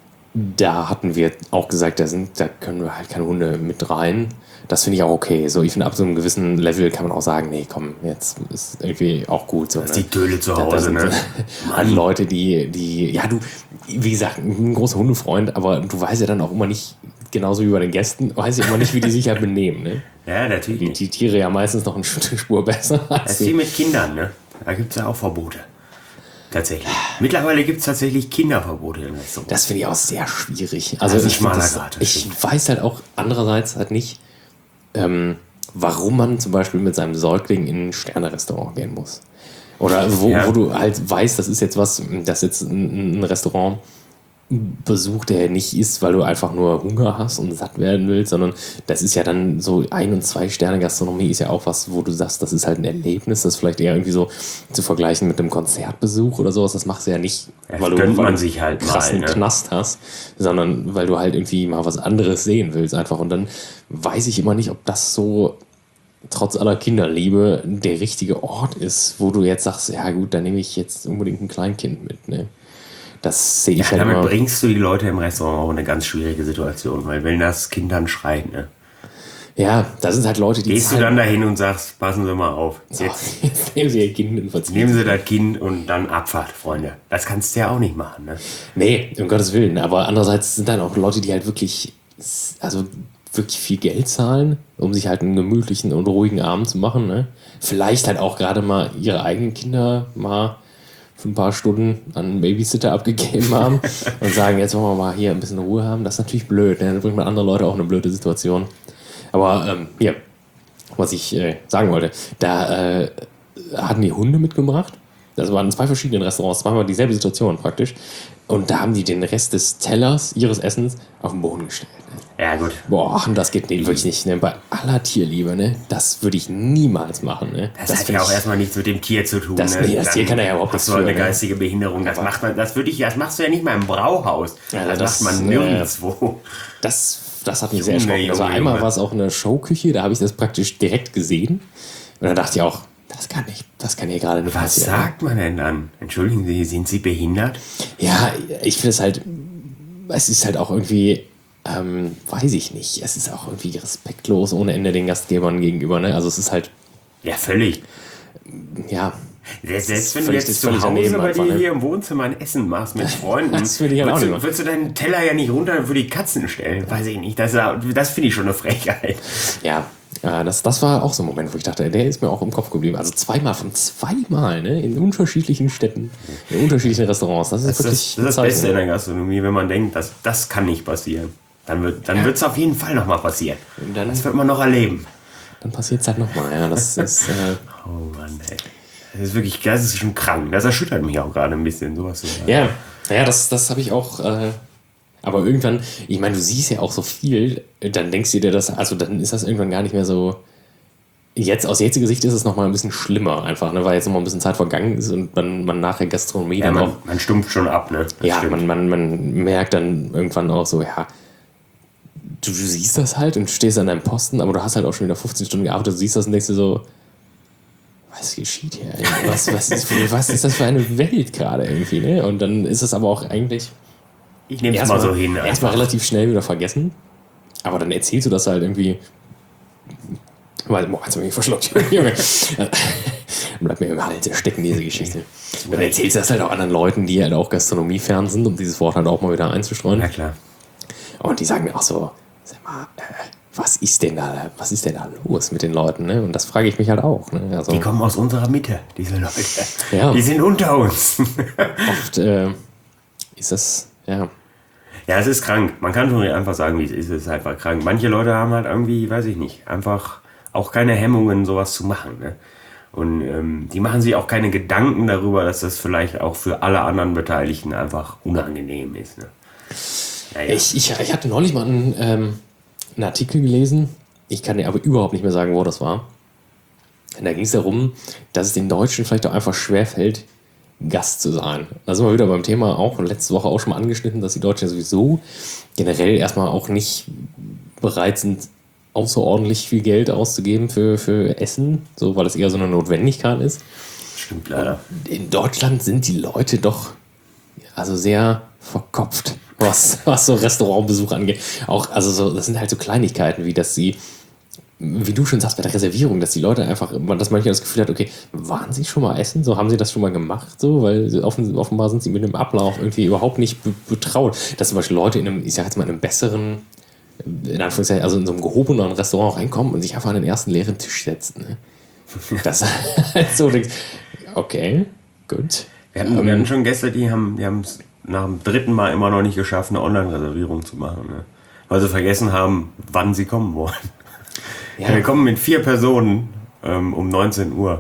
da hatten wir auch gesagt, da, sind, da können wir halt keine Hunde mit rein. Das finde ich auch okay. So, ich finde, ab so einem gewissen Level kann man auch sagen, nee, komm, jetzt ist irgendwie auch gut. So, das ist ne? die Töle zu Hause, da, da sind ne? Mann. Leute, die, die, ja, du, wie gesagt, ein großer Hundefreund, aber du weißt ja dann auch immer nicht, genauso wie bei den Gästen, weiß ja immer nicht, wie die sich halt benehmen, ne? Ja, natürlich. Die, die Tiere ja meistens noch eine Spur besser. Das ist wie mit Kindern, ne? Da gibt es ja auch Verbote. Tatsächlich. Mittlerweile gibt es tatsächlich Kinderverbote im Restaurant. Das finde ich auch sehr schwierig. Also das ist ich, schmaler das, Grad, ich weiß halt auch andererseits halt nicht, ähm, warum man zum Beispiel mit seinem Säugling in ein Sterne-Restaurant gehen muss. Oder wo, ja. wo du halt weißt, das ist jetzt was, das jetzt ein, ein Restaurant Besuch, der nicht ist, weil du einfach nur Hunger hast und satt werden willst, sondern das ist ja dann so ein- und zwei Sterne Gastronomie ist ja auch was, wo du sagst, das ist halt ein Erlebnis, das ist vielleicht eher irgendwie so zu vergleichen mit einem Konzertbesuch oder sowas, das machst du ja nicht, das weil du, weil weil man du sich halt einen krassen mal, ne? Knast hast, sondern weil du halt irgendwie mal was anderes sehen willst einfach und dann weiß ich immer nicht, ob das so trotz aller Kinderliebe der richtige Ort ist, wo du jetzt sagst, ja gut, dann nehme ich jetzt unbedingt ein Kleinkind mit, ne? Das sehe ich ja, halt damit immer. bringst du die Leute im Restaurant auch in eine ganz schwierige Situation, weil wenn das Kind dann schreit, ne? Ja, das sind halt Leute, die Gehst du dann dahin und sagst, passen Sie mal auf. So, Jetzt, jetzt nehmen Sie Ihr Kind und verziehen. Nehmen Sie das Kind und dann Abfahrt, Freunde. Das kannst du ja auch nicht machen, ne? Nee, um Gottes Willen. Aber andererseits sind dann auch Leute, die halt wirklich, also wirklich viel Geld zahlen, um sich halt einen gemütlichen und ruhigen Abend zu machen, ne? Vielleicht halt auch gerade mal ihre eigenen Kinder mal für ein paar Stunden an einen Babysitter abgegeben haben und sagen, jetzt wollen wir mal hier ein bisschen Ruhe haben. Das ist natürlich blöd, ne? Dann bringt man andere Leute auch in eine blöde Situation. Aber ähm, hier, was ich äh, sagen wollte, da äh, hatten die Hunde mitgebracht. Das waren in zwei verschiedenen Restaurants, zweimal dieselbe Situation praktisch. Und da haben die den Rest des Tellers, ihres Essens, auf den Boden gestellt. Ne? Ja, gut. Boah, das geht nee, wirklich nicht. Ne? Bei aller Tierliebe, ne? Das würde ich niemals machen. Ne? Das, das hat ja auch erstmal nichts mit dem Tier zu tun. Das, ne? nee, das Tier kann ja überhaupt nichts für. Hast du eine ne? geistige Behinderung. Das, macht man, das, würde ich, das machst du ja nicht mal im Brauhaus. Ja, das, das macht man nirgendwo. Äh, das, das hat mich sehr erschrocken. Also einmal war es auch eine Showküche, da habe ich das praktisch direkt gesehen. Und da dachte ich auch, Das kann nicht, das kann hier gerade nicht Was passieren. sagt man denn dann? Entschuldigen Sie, sind Sie behindert? Ja, ich finde es halt, es ist halt auch irgendwie, ähm, weiß ich nicht, es ist auch irgendwie respektlos ohne Ende den Gastgebern gegenüber, ne? Also es ist halt, Ja, völlig. ja. Selbst Das ist wenn du völlig- jetzt das ist zu völlig Hause daneben bei einfach, dir ne? hier im Wohnzimmer ein Essen machst mit Freunden, Das will ich halt auch würdest, nicht du, machen. würdest du deinen Teller ja nicht runter für die Katzen stellen. Weiß ich nicht. Das, das finde ich schon eine Frechheit. Ja, äh, das, das war auch so ein Moment, wo ich dachte, der ist mir auch im Kopf geblieben. Also zweimal von zweimal, ne? In unterschiedlichen Städten, in unterschiedlichen Restaurants. Das ist Das ist wirklich das, das, ist das ein Beste in Zeichen. der Gastronomie, wenn man denkt, dass, das kann nicht passieren. Dann wird dann es auf jeden Fall nochmal passieren. Und dann- das wird man noch erleben. Dann passiert es halt nochmal. Ja, das ist, äh, Oh Mann, ey. Das ist wirklich, das ist schon krank. Das erschüttert mich auch gerade ein bisschen, sowas zu sagen. ja, ja, das, das habe ich auch. Äh, aber irgendwann, ich meine, du siehst ja auch so viel, dann denkst du dir das, also dann ist das irgendwann gar nicht mehr so. Jetzt aus jetziger Sicht ist es nochmal ein bisschen schlimmer, einfach, ne, weil jetzt nochmal ein bisschen Zeit vergangen ist und man, man nachher Gastronomie Ja, dann man, auch. man stumpft schon ab, ne? Das Ja, stimmt. man, man, man merkt dann irgendwann auch so, ja, du, du siehst das halt und stehst an deinem Posten, aber du hast halt auch schon wieder fünfzehn Stunden gearbeitet, du siehst das und denkst dir so, was geschieht hier? Was, was, ist, für, was ist das für eine Welt gerade irgendwie, ne? Und dann ist es aber auch eigentlich Ich nehme es mal so hin. einfach. erstmal relativ schnell wieder vergessen, aber dann erzählst du das halt irgendwie. Weil, boah, jetzt hab ich mich verschluckt, Junge. Bleibt mir im Hals stecken, diese Geschichte. Und dann erzählst du das halt auch anderen Leuten, die halt auch gastronomiefern sind, um dieses Wort halt auch mal wieder einzustreuen. Ja, klar. Und die sagen mir auch so, sag mal, äh, was ist denn da, was ist denn da los mit den Leuten, ne? Und das frage ich mich halt auch, ne? Also Die kommen aus unserer Mitte, diese Leute. Ja. Die sind unter uns. oft äh, ist das, ja, Ja, es ist krank. Man kann schon einfach sagen, wie es ist. Es ist einfach krank. Manche Leute haben halt irgendwie, weiß ich nicht, einfach auch keine Hemmungen, sowas zu machen. Ne? Und ähm, die machen sich auch keine Gedanken darüber, dass das vielleicht auch für alle anderen Beteiligten einfach unangenehm ist. Ne? Naja. Ich, ich, ich hatte neulich mal einen, ähm, einen Artikel gelesen, ich kann dir aber überhaupt nicht mehr sagen, wo das war. Und da ging es darum, dass es den Deutschen vielleicht auch einfach schwerfällt, Gast zu sein. Da sind wir wieder beim Thema auch letzte Woche auch schon mal angeschnitten, dass die Deutschen sowieso generell erstmal auch nicht bereit sind, außerordentlich viel Geld auszugeben für, für Essen, so, weil es eher so eine Notwendigkeit ist. Stimmt leider. In Deutschland sind die Leute doch also sehr verkopft, was, was so Restaurantbesuch angeht. Auch, also so, das sind halt so Kleinigkeiten, wie dass sie, wie du schon sagst, bei der Reservierung, dass die Leute einfach, dass manchmal das Gefühl hat, okay, waren sie schon mal essen? So, haben sie das schon mal gemacht? So, weil sie offen, offenbar sind sie mit dem Ablauf irgendwie überhaupt nicht be- betraut. Dass zum Beispiel Leute in einem, ich sag jetzt mal, in einem besseren, in Anführungszeichen, also in so einem gehobenen Restaurant reinkommen und sich einfach an den ersten leeren Tisch setzen. Ne? Das ist halt so, denkst, okay, gut. Wir hatten, wir hatten schon Gäste, die haben die es nach dem dritten Mal immer noch nicht geschafft, eine Online-Reservierung zu machen. Ne? Weil sie vergessen haben, wann sie kommen wollen. Ja. Ja, wir kommen mit vier Personen ähm, um neunzehn Uhr.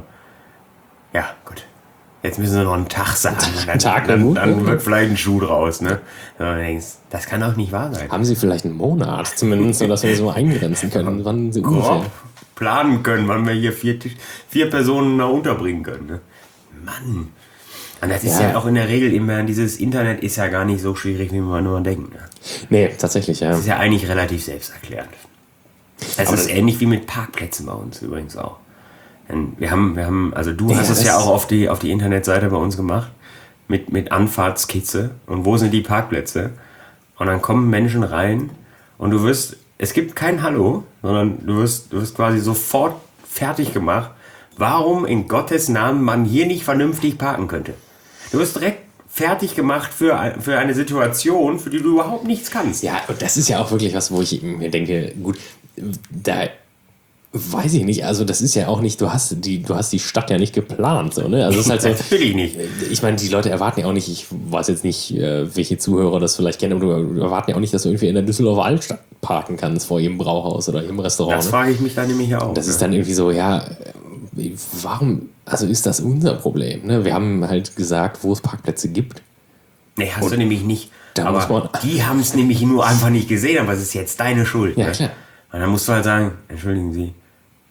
Ja, gut. Jetzt müssen sie noch einen Tag sagen. Dann, Tag, na dann, gut. dann wird vielleicht ein Schuh draus. Ne? Und du denkst, das kann doch nicht wahr sein. Haben sie vielleicht einen Monat zumindest, sodass wir so eingrenzen können, wann sie ungefähr. Grob planen können, wann wir hier vier, Tisch- vier Personen da unterbringen können. Ne? Mann. Und das ist Ja. ja auch in der Regel immer, dieses Internet ist ja gar nicht so schwierig, wie man nur denkt. Ne? Nee, tatsächlich, ja. Das ist ja eigentlich relativ selbsterklärend. Das Aber ist das- ähnlich wie mit Parkplätzen bei uns übrigens auch. Denn wir haben, wir haben, also du Ja, hast es das- ja auch auf die, auf die Internetseite bei uns gemacht, mit, mit Anfahrtskizze und wo sind die Parkplätze. Und dann kommen Menschen rein und du wirst, es gibt kein Hallo, sondern du wirst, du wirst quasi sofort fertig gemacht, warum in Gottes Namen man hier nicht vernünftig parken könnte. Du wirst direkt fertig gemacht für, ein- für eine Situation, für die du überhaupt nichts kannst. Ja, und das ist ja auch wirklich was, wo ich mir denke, gut, da weiß ich nicht, also das ist ja auch nicht, du hast die, du hast die Stadt ja nicht geplant, so, ne? Also es ist halt so, Natürlich nicht. ich meine, die Leute erwarten ja auch nicht, ich weiß jetzt nicht, äh, welche Zuhörer das vielleicht kennen, aber du erwarten ja auch nicht, dass du irgendwie in der Düsseldorfer Altstadt parken kannst vor ihrem Brauhaus oder ihrem Restaurant. Das Ne? frage ich mich dann nämlich auch. Das ne? ist dann irgendwie so, ja, äh, warum, also ist das unser Problem, ne? Wir haben halt gesagt, wo es Parkplätze gibt. Nee, hast du nämlich nicht. da Aber muss man- die haben es nämlich nur einfach nicht gesehen, aber es ist jetzt deine Schuld. Ja, ne? klar. Und dann musst du halt sagen, entschuldigen Sie,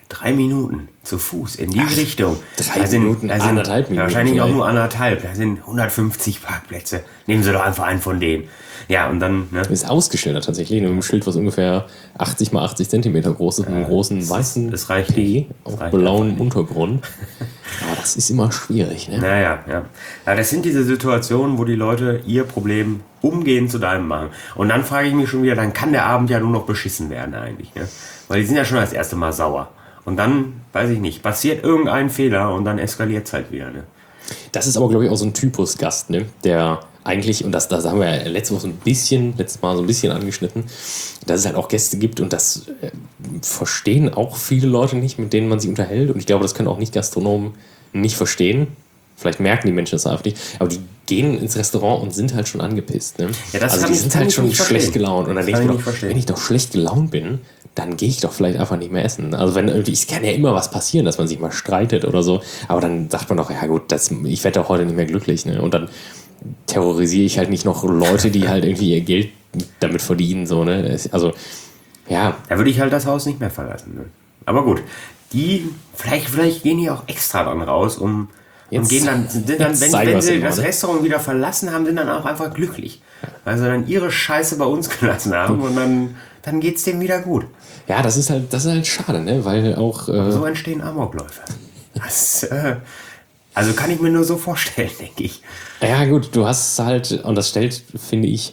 drei Minuten zu Fuß in die Ach, Richtung. Drei da sind, Minuten, da sind anderthalb Minuten. Wahrscheinlich auch nur anderthalb. Da sind hundertfünfzig Parkplätze. Nehmen Sie doch einfach einen von denen. Ja, und dann... Ne? Ist ausgeschildert tatsächlich. Mit einem Schild, was ungefähr achtzig mal achtzig Zentimeter groß ist. Mit einem großen das weißen ist, das P auf blauem Untergrund. Aber das ist immer schwierig, ne? Naja, ja. ja. Das sind diese Situationen, wo die Leute ihr Problem umgehend zu deinem machen. Und dann frage ich mich schon wieder, dann kann der Abend ja nur noch beschissen werden eigentlich. Ne? Weil die sind ja schon das erste Mal sauer. Und dann, weiß ich nicht, passiert irgendein Fehler und dann eskaliert es halt wieder. Ne? Das ist aber, glaube ich, auch so ein Typus Gast, ne? Der eigentlich, und das, das haben wir ja letztes Mal so ein bisschen, letztes Mal so ein bisschen angeschnitten, dass es halt auch Gäste gibt und das äh, verstehen auch viele Leute nicht, mit denen man sich unterhält. Und ich glaube, das können auch nicht Gastronomen nicht verstehen. Vielleicht merken die Menschen das einfach nicht. Aber die gehen ins Restaurant und sind halt schon angepisst. Ne? Ja, das also die ich, sind halt schon schlecht verstehen. gelaunt. Und dann denke ich mir doch, wenn ich doch schlecht gelaunt bin, dann gehe ich doch vielleicht einfach nicht mehr essen. Also wenn irgendwie, es kann ja immer was passieren, dass man sich mal streitet oder so. Aber dann sagt man doch, ja gut, das, ich werde doch heute nicht mehr glücklich. Ne? Und dann terrorisiere ich halt nicht noch Leute, die halt irgendwie ihr Geld damit verdienen. So, ne? Also, ja. Da würde ich halt das Haus nicht mehr verlassen. Ne? Aber gut, die, vielleicht, vielleicht gehen die auch extra dann raus, um Jetzt, und gehen dann, sind dann wenn, wenn sie das Restaurant wieder verlassen haben, sind dann auch einfach glücklich. Weil sie dann ihre Scheiße bei uns gelassen haben und dann, dann geht es denen wieder gut. Ja, das ist halt, das ist halt schade, ne? Weil auch. Äh so entstehen Amokläufe. Das, äh, also kann ich mir nur so vorstellen, denke ich. Ja, gut, du hast halt, und das stellt, finde ich,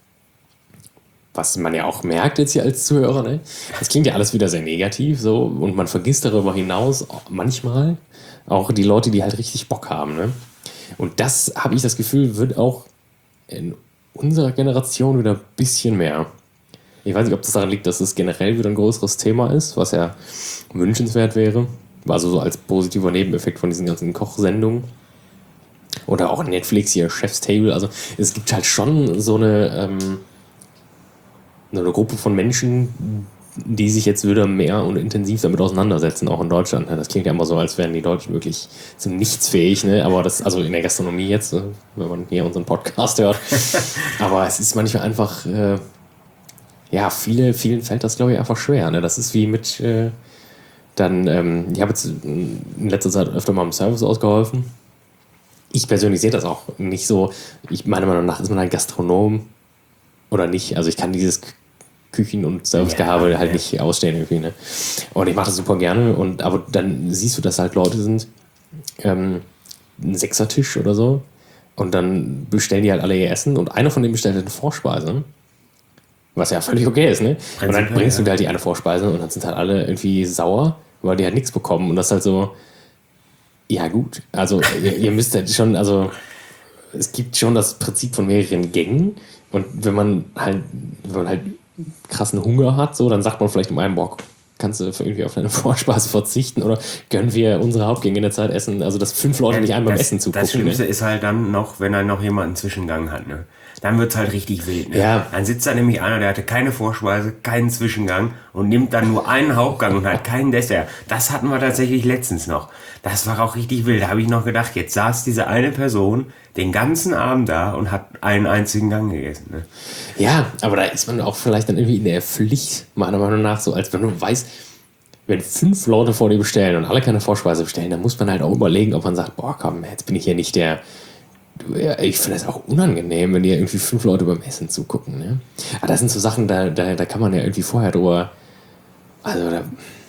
was man ja auch merkt jetzt hier als Zuhörer, ne? Das klingt ja alles wieder sehr negativ, so, und man vergisst darüber hinaus manchmal auch die Leute, die halt richtig Bock haben, ne? Und das, habe ich das Gefühl, wird auch in unserer Generation wieder ein bisschen mehr. Ich weiß nicht, ob das daran liegt, dass es generell wieder ein größeres Thema ist, was ja wünschenswert wäre. Also so als positiver Nebeneffekt von diesen ganzen Kochsendungen. Oder auch Netflix hier, Chef's Table. Also es gibt halt schon so eine, ähm, so eine Gruppe von Menschen, die sich jetzt wieder mehr und intensiv damit auseinandersetzen, auch in Deutschland. Das klingt ja immer so, als wären die Deutschen wirklich zum Nichts fähig, ne? Aber das, also in der Gastronomie jetzt, wenn man hier unseren Podcast hört. Aber es ist manchmal einfach, äh, ja, viele, vielen fällt das, glaube ich, einfach schwer. Ne? Das ist wie mit, äh, dann, ähm, ich habe jetzt in letzter Zeit öfter mal im Service ausgeholfen. Ich persönlich sehe das auch nicht so. Ich meiner Meinung nach ist man ein Gastronom oder nicht. Also ich kann dieses Küchen- und Servicegehabe ja, halt ja. nicht ausstehen irgendwie. Ne? Und ich mache das super gerne. Und, aber dann siehst du, dass halt Leute sind, ähm, ein Sechsertisch oder so. Und dann bestellen die halt alle ihr Essen. Und einer von denen bestellt eine Vorspeise. Was ja völlig okay ist, ne? Und dann bringst du dir halt die eine Vorspeise und dann sind halt alle irgendwie sauer, weil die halt nichts bekommen. Und das ist halt so, ja gut, also ihr, ihr müsst halt schon, also es gibt schon das Prinzip von mehreren Gängen. Und wenn man halt, wenn man halt krassen Hunger hat, so, dann sagt man vielleicht um einen Bock, kannst du irgendwie auf deine Vorspeise verzichten oder können wir unsere Hauptgänge in der Zeit essen? Also, dass fünf Leute ja, nicht einem beim Essen zugucken. Das Schlimmste ne? ist halt dann noch, wenn dann noch jemand einen Zwischengang hat, ne? Dann wird es halt richtig wild. Ne? Ja. Dann sitzt da nämlich einer, der hatte keine Vorspeise, keinen Zwischengang und nimmt dann nur einen Hauptgang und hat keinen Dessert. Das hatten wir tatsächlich letztens noch. Das war auch richtig wild. Da habe ich noch gedacht, jetzt saß diese eine Person den ganzen Abend da und hat einen einzigen Gang gegessen. Ne? Ja, aber da ist man auch vielleicht dann irgendwie in der Pflicht, meiner Meinung nach, so als wenn du weißt, wenn fünf Leute vor dir bestellen und alle keine Vorspeise bestellen, dann muss man halt auch überlegen, ob man sagt, boah komm, jetzt bin ich hier nicht der... Ich finde das auch unangenehm, wenn dir irgendwie fünf Leute beim Essen zugucken. Ne? Aber das sind so Sachen, da, da, da kann man ja irgendwie vorher drüber... Also da...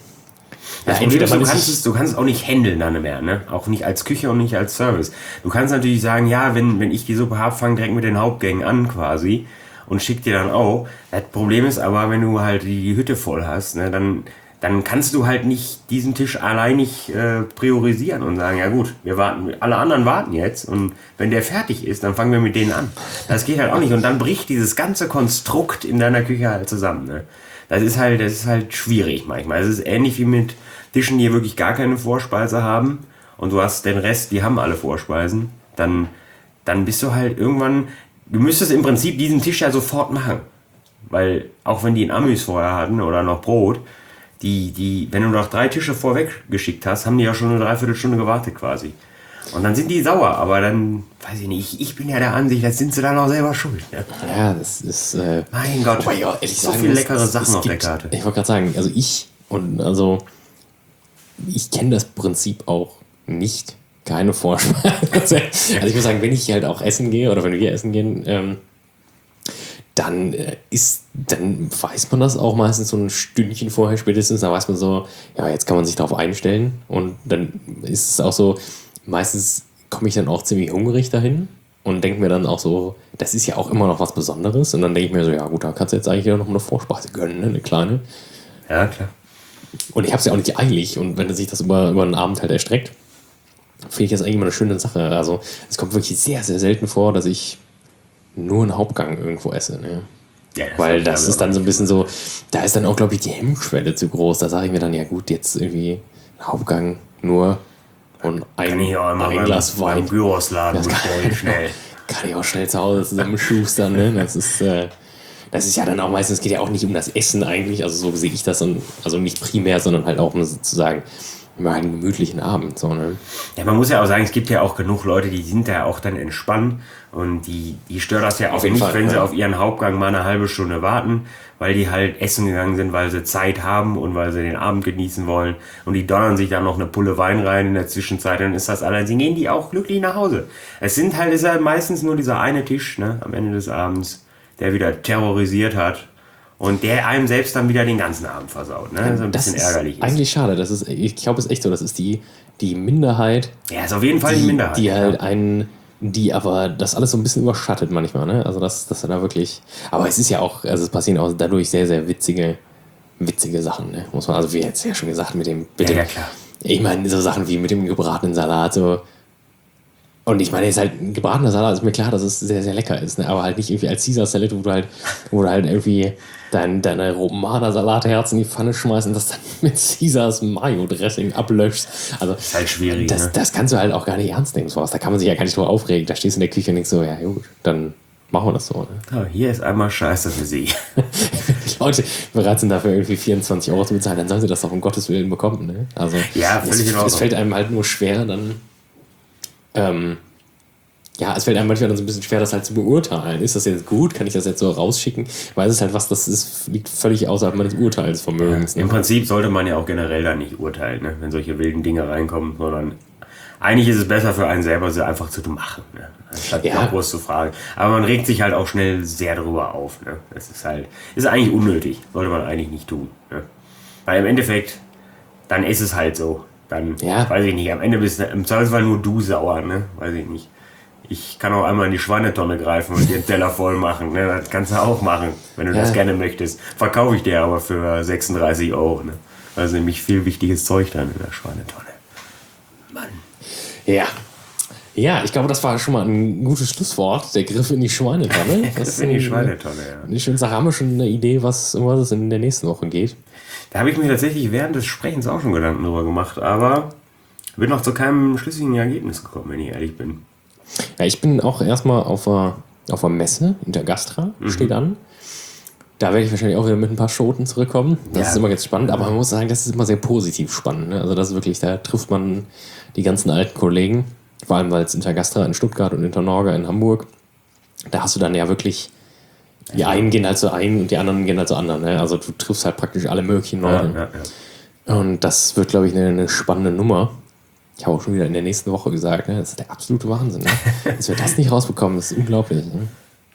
Ja, entweder du kannst es, du kannst es auch nicht handeln dann mehr, ne? Auch nicht als Küche und nicht als Service. Du kannst natürlich sagen, ja, wenn, wenn ich die Suppe habe, fang direkt mit den Hauptgängen an quasi und schick dir dann auch. Das Problem ist aber, wenn du halt die Hütte voll hast, ne, dann, dann kannst du halt nicht diesen Tisch allein nicht äh, priorisieren und sagen, ja gut, wir warten, alle anderen warten jetzt und wenn der fertig ist, dann fangen wir mit denen an. Das geht halt auch nicht und dann bricht dieses ganze Konstrukt in deiner Küche halt zusammen, ne? Das ist halt, das ist halt schwierig manchmal. Es ist ähnlich wie mit Tischen, die wirklich gar keine Vorspeise haben und du hast den Rest, die haben alle Vorspeisen, dann, dann bist du halt irgendwann, du müsstest im Prinzip diesen Tisch ja sofort machen, weil auch wenn die ein Amüs vorher hatten oder noch Brot, die, die, wenn du noch drei Tische vorweg geschickt hast, haben die ja schon eine Dreiviertelstunde gewartet quasi. Und dann sind die sauer, aber dann, weiß ich nicht, ich, ich bin ja der Ansicht, das sind sie dann auch selber schuld. Ne? Ja, das ist... Äh, mein Gott, ja, ehrlich so sagen, viele leckere das, Sachen das auf gibt, der Karte. Ich wollte gerade sagen, also ich und also ich kenne das Prinzip auch nicht. Keine Vorspeise. Also ich muss sagen, wenn ich halt auch essen gehe oder wenn wir essen gehen, ähm, dann äh, ist, dann weiß man das auch meistens so ein Stündchen vorher spätestens, da weiß man so, ja, jetzt kann man sich darauf einstellen und dann ist es auch so, meistens komme ich dann auch ziemlich hungrig dahin und denke mir dann auch so, das ist ja auch immer noch was Besonderes und dann denke ich mir so, ja gut, da kannst du jetzt eigentlich noch eine Vorspeise gönnen, ne? Eine kleine. Ja, klar. Und ich habe es ja auch nicht eilig und wenn sich das über, über einen Abend halt erstreckt, finde ich das eigentlich immer eine schöne Sache. Also es kommt wirklich sehr, sehr selten vor, dass ich nur einen Hauptgang irgendwo esse. Ne? Ja, das Weil das ist dann so ein bisschen so, da ist dann auch, glaube ich, die Hemmschwelle zu groß. Da sage ich mir dann, ja gut, jetzt irgendwie ein Hauptgang nur und ein, kann ich auch immer ein beim, Glas Wein. beim Gyrosladen Das kann- bestellen, schnell. Kann ich auch schnell zu Hause zusammenschustern. Ne? Das ist... Äh, Das ist ja dann auch meistens, es geht ja auch nicht um das Essen eigentlich, also so sehe ich das, und, also nicht primär, sondern halt auch um sozusagen immer einen gemütlichen Abend. So, ne? Ja, man muss ja auch sagen, es gibt ja auch genug Leute, die sind da auch dann entspannt und die, die stört das ja auch Auf jeden nicht, Fall, wenn sie ja. auf ihren Hauptgang mal eine halbe Stunde warten, weil die halt essen gegangen sind, weil sie Zeit haben und weil sie den Abend genießen wollen und die donnern sich dann noch eine Pulle Wein rein in der Zwischenzeit, dann ist das alles, sie gehen die auch glücklich nach Hause. Es sind halt, es ist halt meistens nur dieser eine Tisch, ne, am Ende des Abends, der wieder terrorisiert hat und der einem selbst dann wieder den ganzen Abend versaut. Ne? Das ist ein Das bisschen ist ärgerlich. Ist. eigentlich schade. Das ist, ich glaube, es ist echt so. Das ist die, die Minderheit, Ja, ist auf jeden Fall die, die, Minderheit. die halt ja. einen, die aber das alles so ein bisschen überschattet manchmal. Ne? Also das, das er da wirklich. Aber es ist ja auch, also es passieren auch dadurch sehr, sehr witzige, witzige Sachen. Ne? Muss man, also wie jetzt ja schon gesagt, mit dem, mit Ja, dem ja, klar. Ich meine, so Sachen wie mit dem gebratenen Salat, so. Und ich meine, jetzt halt ein gebratener Salat ist mir klar, dass es sehr, sehr lecker ist, ne? Aber halt nicht irgendwie als Caesar Salad, wo du halt, wo du halt irgendwie dein, deine Romana-Salatherz in die Pfanne schmeißt und das dann mit Caesars Mayo-Dressing ablöschst. Also, Ist halt schwierig. das, ne? das kannst du halt auch gar nicht ernst nehmen, sowas. Da kann man sich ja gar nicht drüber aufregen. Da stehst du in der Küche und denkst so, ja gut, dann machen wir das so. Ne? Ja, hier ist einmal Scheiße für Sie. Die Leute bereit sind dafür irgendwie vierundzwanzig Euro zu bezahlen, dann sollen sie das doch um Gottes Willen bekommen. Ne? Also, Ja, völlig es, in Ordnung. es fällt einem halt nur schwer, dann ähm, ja, es fällt einem manchmal dann so ein bisschen schwer, das halt zu beurteilen. Ist das jetzt gut? Kann ich das jetzt so rausschicken? Weil es ist halt was, das ist, liegt völlig außerhalb meines Urteilsvermögens. Ne? Im Prinzip sollte man ja auch generell da nicht urteilen, ne? Wenn solche wilden Dinge reinkommen, sondern eigentlich ist es besser für einen selber, sie einfach zu machen, ne? Anstatt Ja. noch groß zu fragen. Aber man regt sich halt auch schnell sehr darüber auf. Ne? Das ist halt, ist eigentlich unnötig, sollte man eigentlich nicht tun. Ne? Weil im Endeffekt, dann ist es halt so. Dann, Ja. weiß ich nicht, am Ende bist du im Zweifelsfall nur du sauer, ne? Weiß ich nicht. Ich kann auch einmal in die Schweinetonne greifen und dir einen Teller voll machen. Ne? Das kannst du auch machen, wenn du Ja. das gerne möchtest. Verkaufe ich dir aber für sechsunddreißig Euro. Ne? Da ist nämlich viel wichtiges Zeug drin in der Schweinetonne. Mann. Ja. Ja, ich glaube, das war schon mal ein gutes Schlusswort. Der Griff in die Schweinetonne. Das ist in die Schweinetonne, ja. Eine schöne Sache. Haben wir schon eine Idee, was, um was es in der nächsten Woche geht? Da habe ich mir tatsächlich während des Sprechens auch schon Gedanken drüber gemacht, aber bin noch zu keinem schlüssigen Ergebnis gekommen, wenn ich ehrlich bin. Ja, ich bin auch erstmal auf einer, auf einer Messe, Intergastra, Mhm. steht an. Da werde ich wahrscheinlich auch wieder mit ein paar Schoten zurückkommen. Das Ja. ist immer ganz spannend, aber man muss sagen, das ist immer sehr positiv spannend. Ne? Also das ist wirklich, da trifft man die ganzen alten Kollegen, vor allem weil es Intergastra in Stuttgart und Internorga in Hamburg, da hast du dann ja wirklich, die einen gehen halt zu einen und die anderen gehen halt zu anderen. Ne? Also du triffst halt praktisch alle möglichen Ja, Leute. ja, ja. Und das wird, glaube ich, eine, eine spannende Nummer. Ich habe auch schon wieder in der nächsten Woche gesagt, ne? Das ist der absolute Wahnsinn. Ne? Dass wir das nicht rausbekommen, das ist unglaublich. Ne?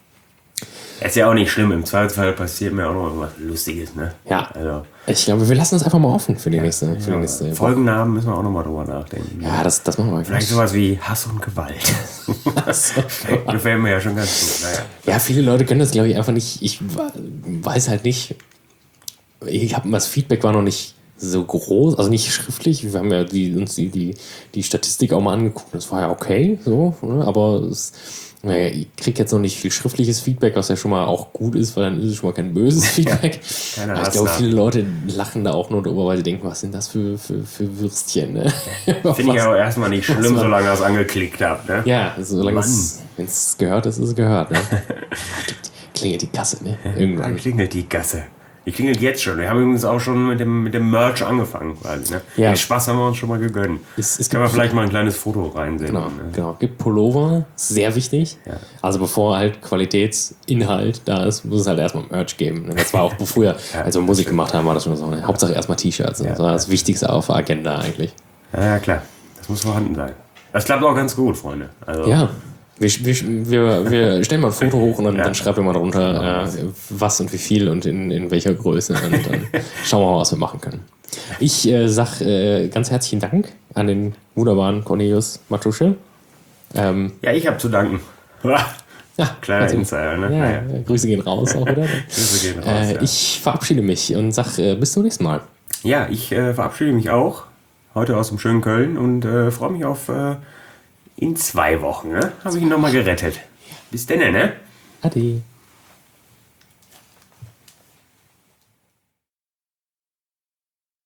Ist ja auch nicht schlimm, im Zweifelsfall passiert mir auch noch was Lustiges, ne? Ja. Also, Ich glaube, wir lassen das einfach mal offen für die nächste, für die ja, nächste Woche. Folgennamen müssen wir auch nochmal drüber nachdenken. Ja, das, das machen wir Vielleicht sowas wie Hass und Gewalt. Das gefällt mir ja schon ganz gut. Naja. Ja, viele Leute können das, glaube ich, einfach nicht. Ich weiß halt nicht. Ich habe das Feedback war noch nicht so groß, also nicht schriftlich. Wir haben ja die, uns die, die, die Statistik auch mal angeguckt. Das war ja okay, so, ne? Aber es, naja, ich kriege jetzt noch nicht viel schriftliches Feedback, was ja schon mal auch gut ist, weil dann ist es schon mal kein böses Feedback. Keiner Aber ich hasst glaube, nach. viele Leute lachen da auch nur drüber, weil sie denken, was sind das für, für, für Würstchen? Ne? Finde ich aber erstmal nicht schlimm, solange ihr es angeklickt habt. Ne? Ja, also solange Mann. es, wenn es gehört ist, ist es gehört. Ne? Klingelt die Kasse, ne? Dann Irgendwann. klingelt die Gasse. Die klingelt jetzt schon. Wir haben übrigens auch schon mit dem, mit dem Merch angefangen. Quasi, ne? Ja. Den Spaß haben wir uns schon mal gegönnt. Es, es Können wir gibt, vielleicht mal ein kleines Foto reinsehen. genau, Ne? genau. Gibt Pullover, sehr wichtig. Ja. Also bevor halt Qualitätsinhalt da ist, muss es halt erstmal Merch geben. Das war auch früher, Ja, als wir Musik gemacht haben, war das schon so. Ne? Hauptsache erstmal T-Shirts. Ja. Das war das Wichtigste auf der Agenda eigentlich. Ja, ja, klar. Das muss vorhanden sein. Das klappt auch ganz gut, Freunde. Also, Ja. Wir, wir, wir, wir stellen mal ein Foto hoch und dann, Ja. dann schreibt ihr mal drunter, äh, was und wie viel und in, in welcher Größe. Und dann schauen wir mal, was wir machen können. Ich äh, sag äh, ganz herzlichen Dank an den wunderbaren Cornelius Matusche. Ähm, ja, ich habe zu danken. ja, Kleiner also, Insider, ne? Ja, Naja. Grüße gehen raus auch wieder. Grüße gehen raus, äh, ja. Ich verabschiede mich und sag äh, bis zum nächsten Mal. Ja, ich äh, verabschiede mich auch. Heute aus dem schönen Köln und äh, freue mich auf äh, in zwei Wochen. Ne? Habe ich ihn nochmal gerettet. Bis denn, ne? Ade.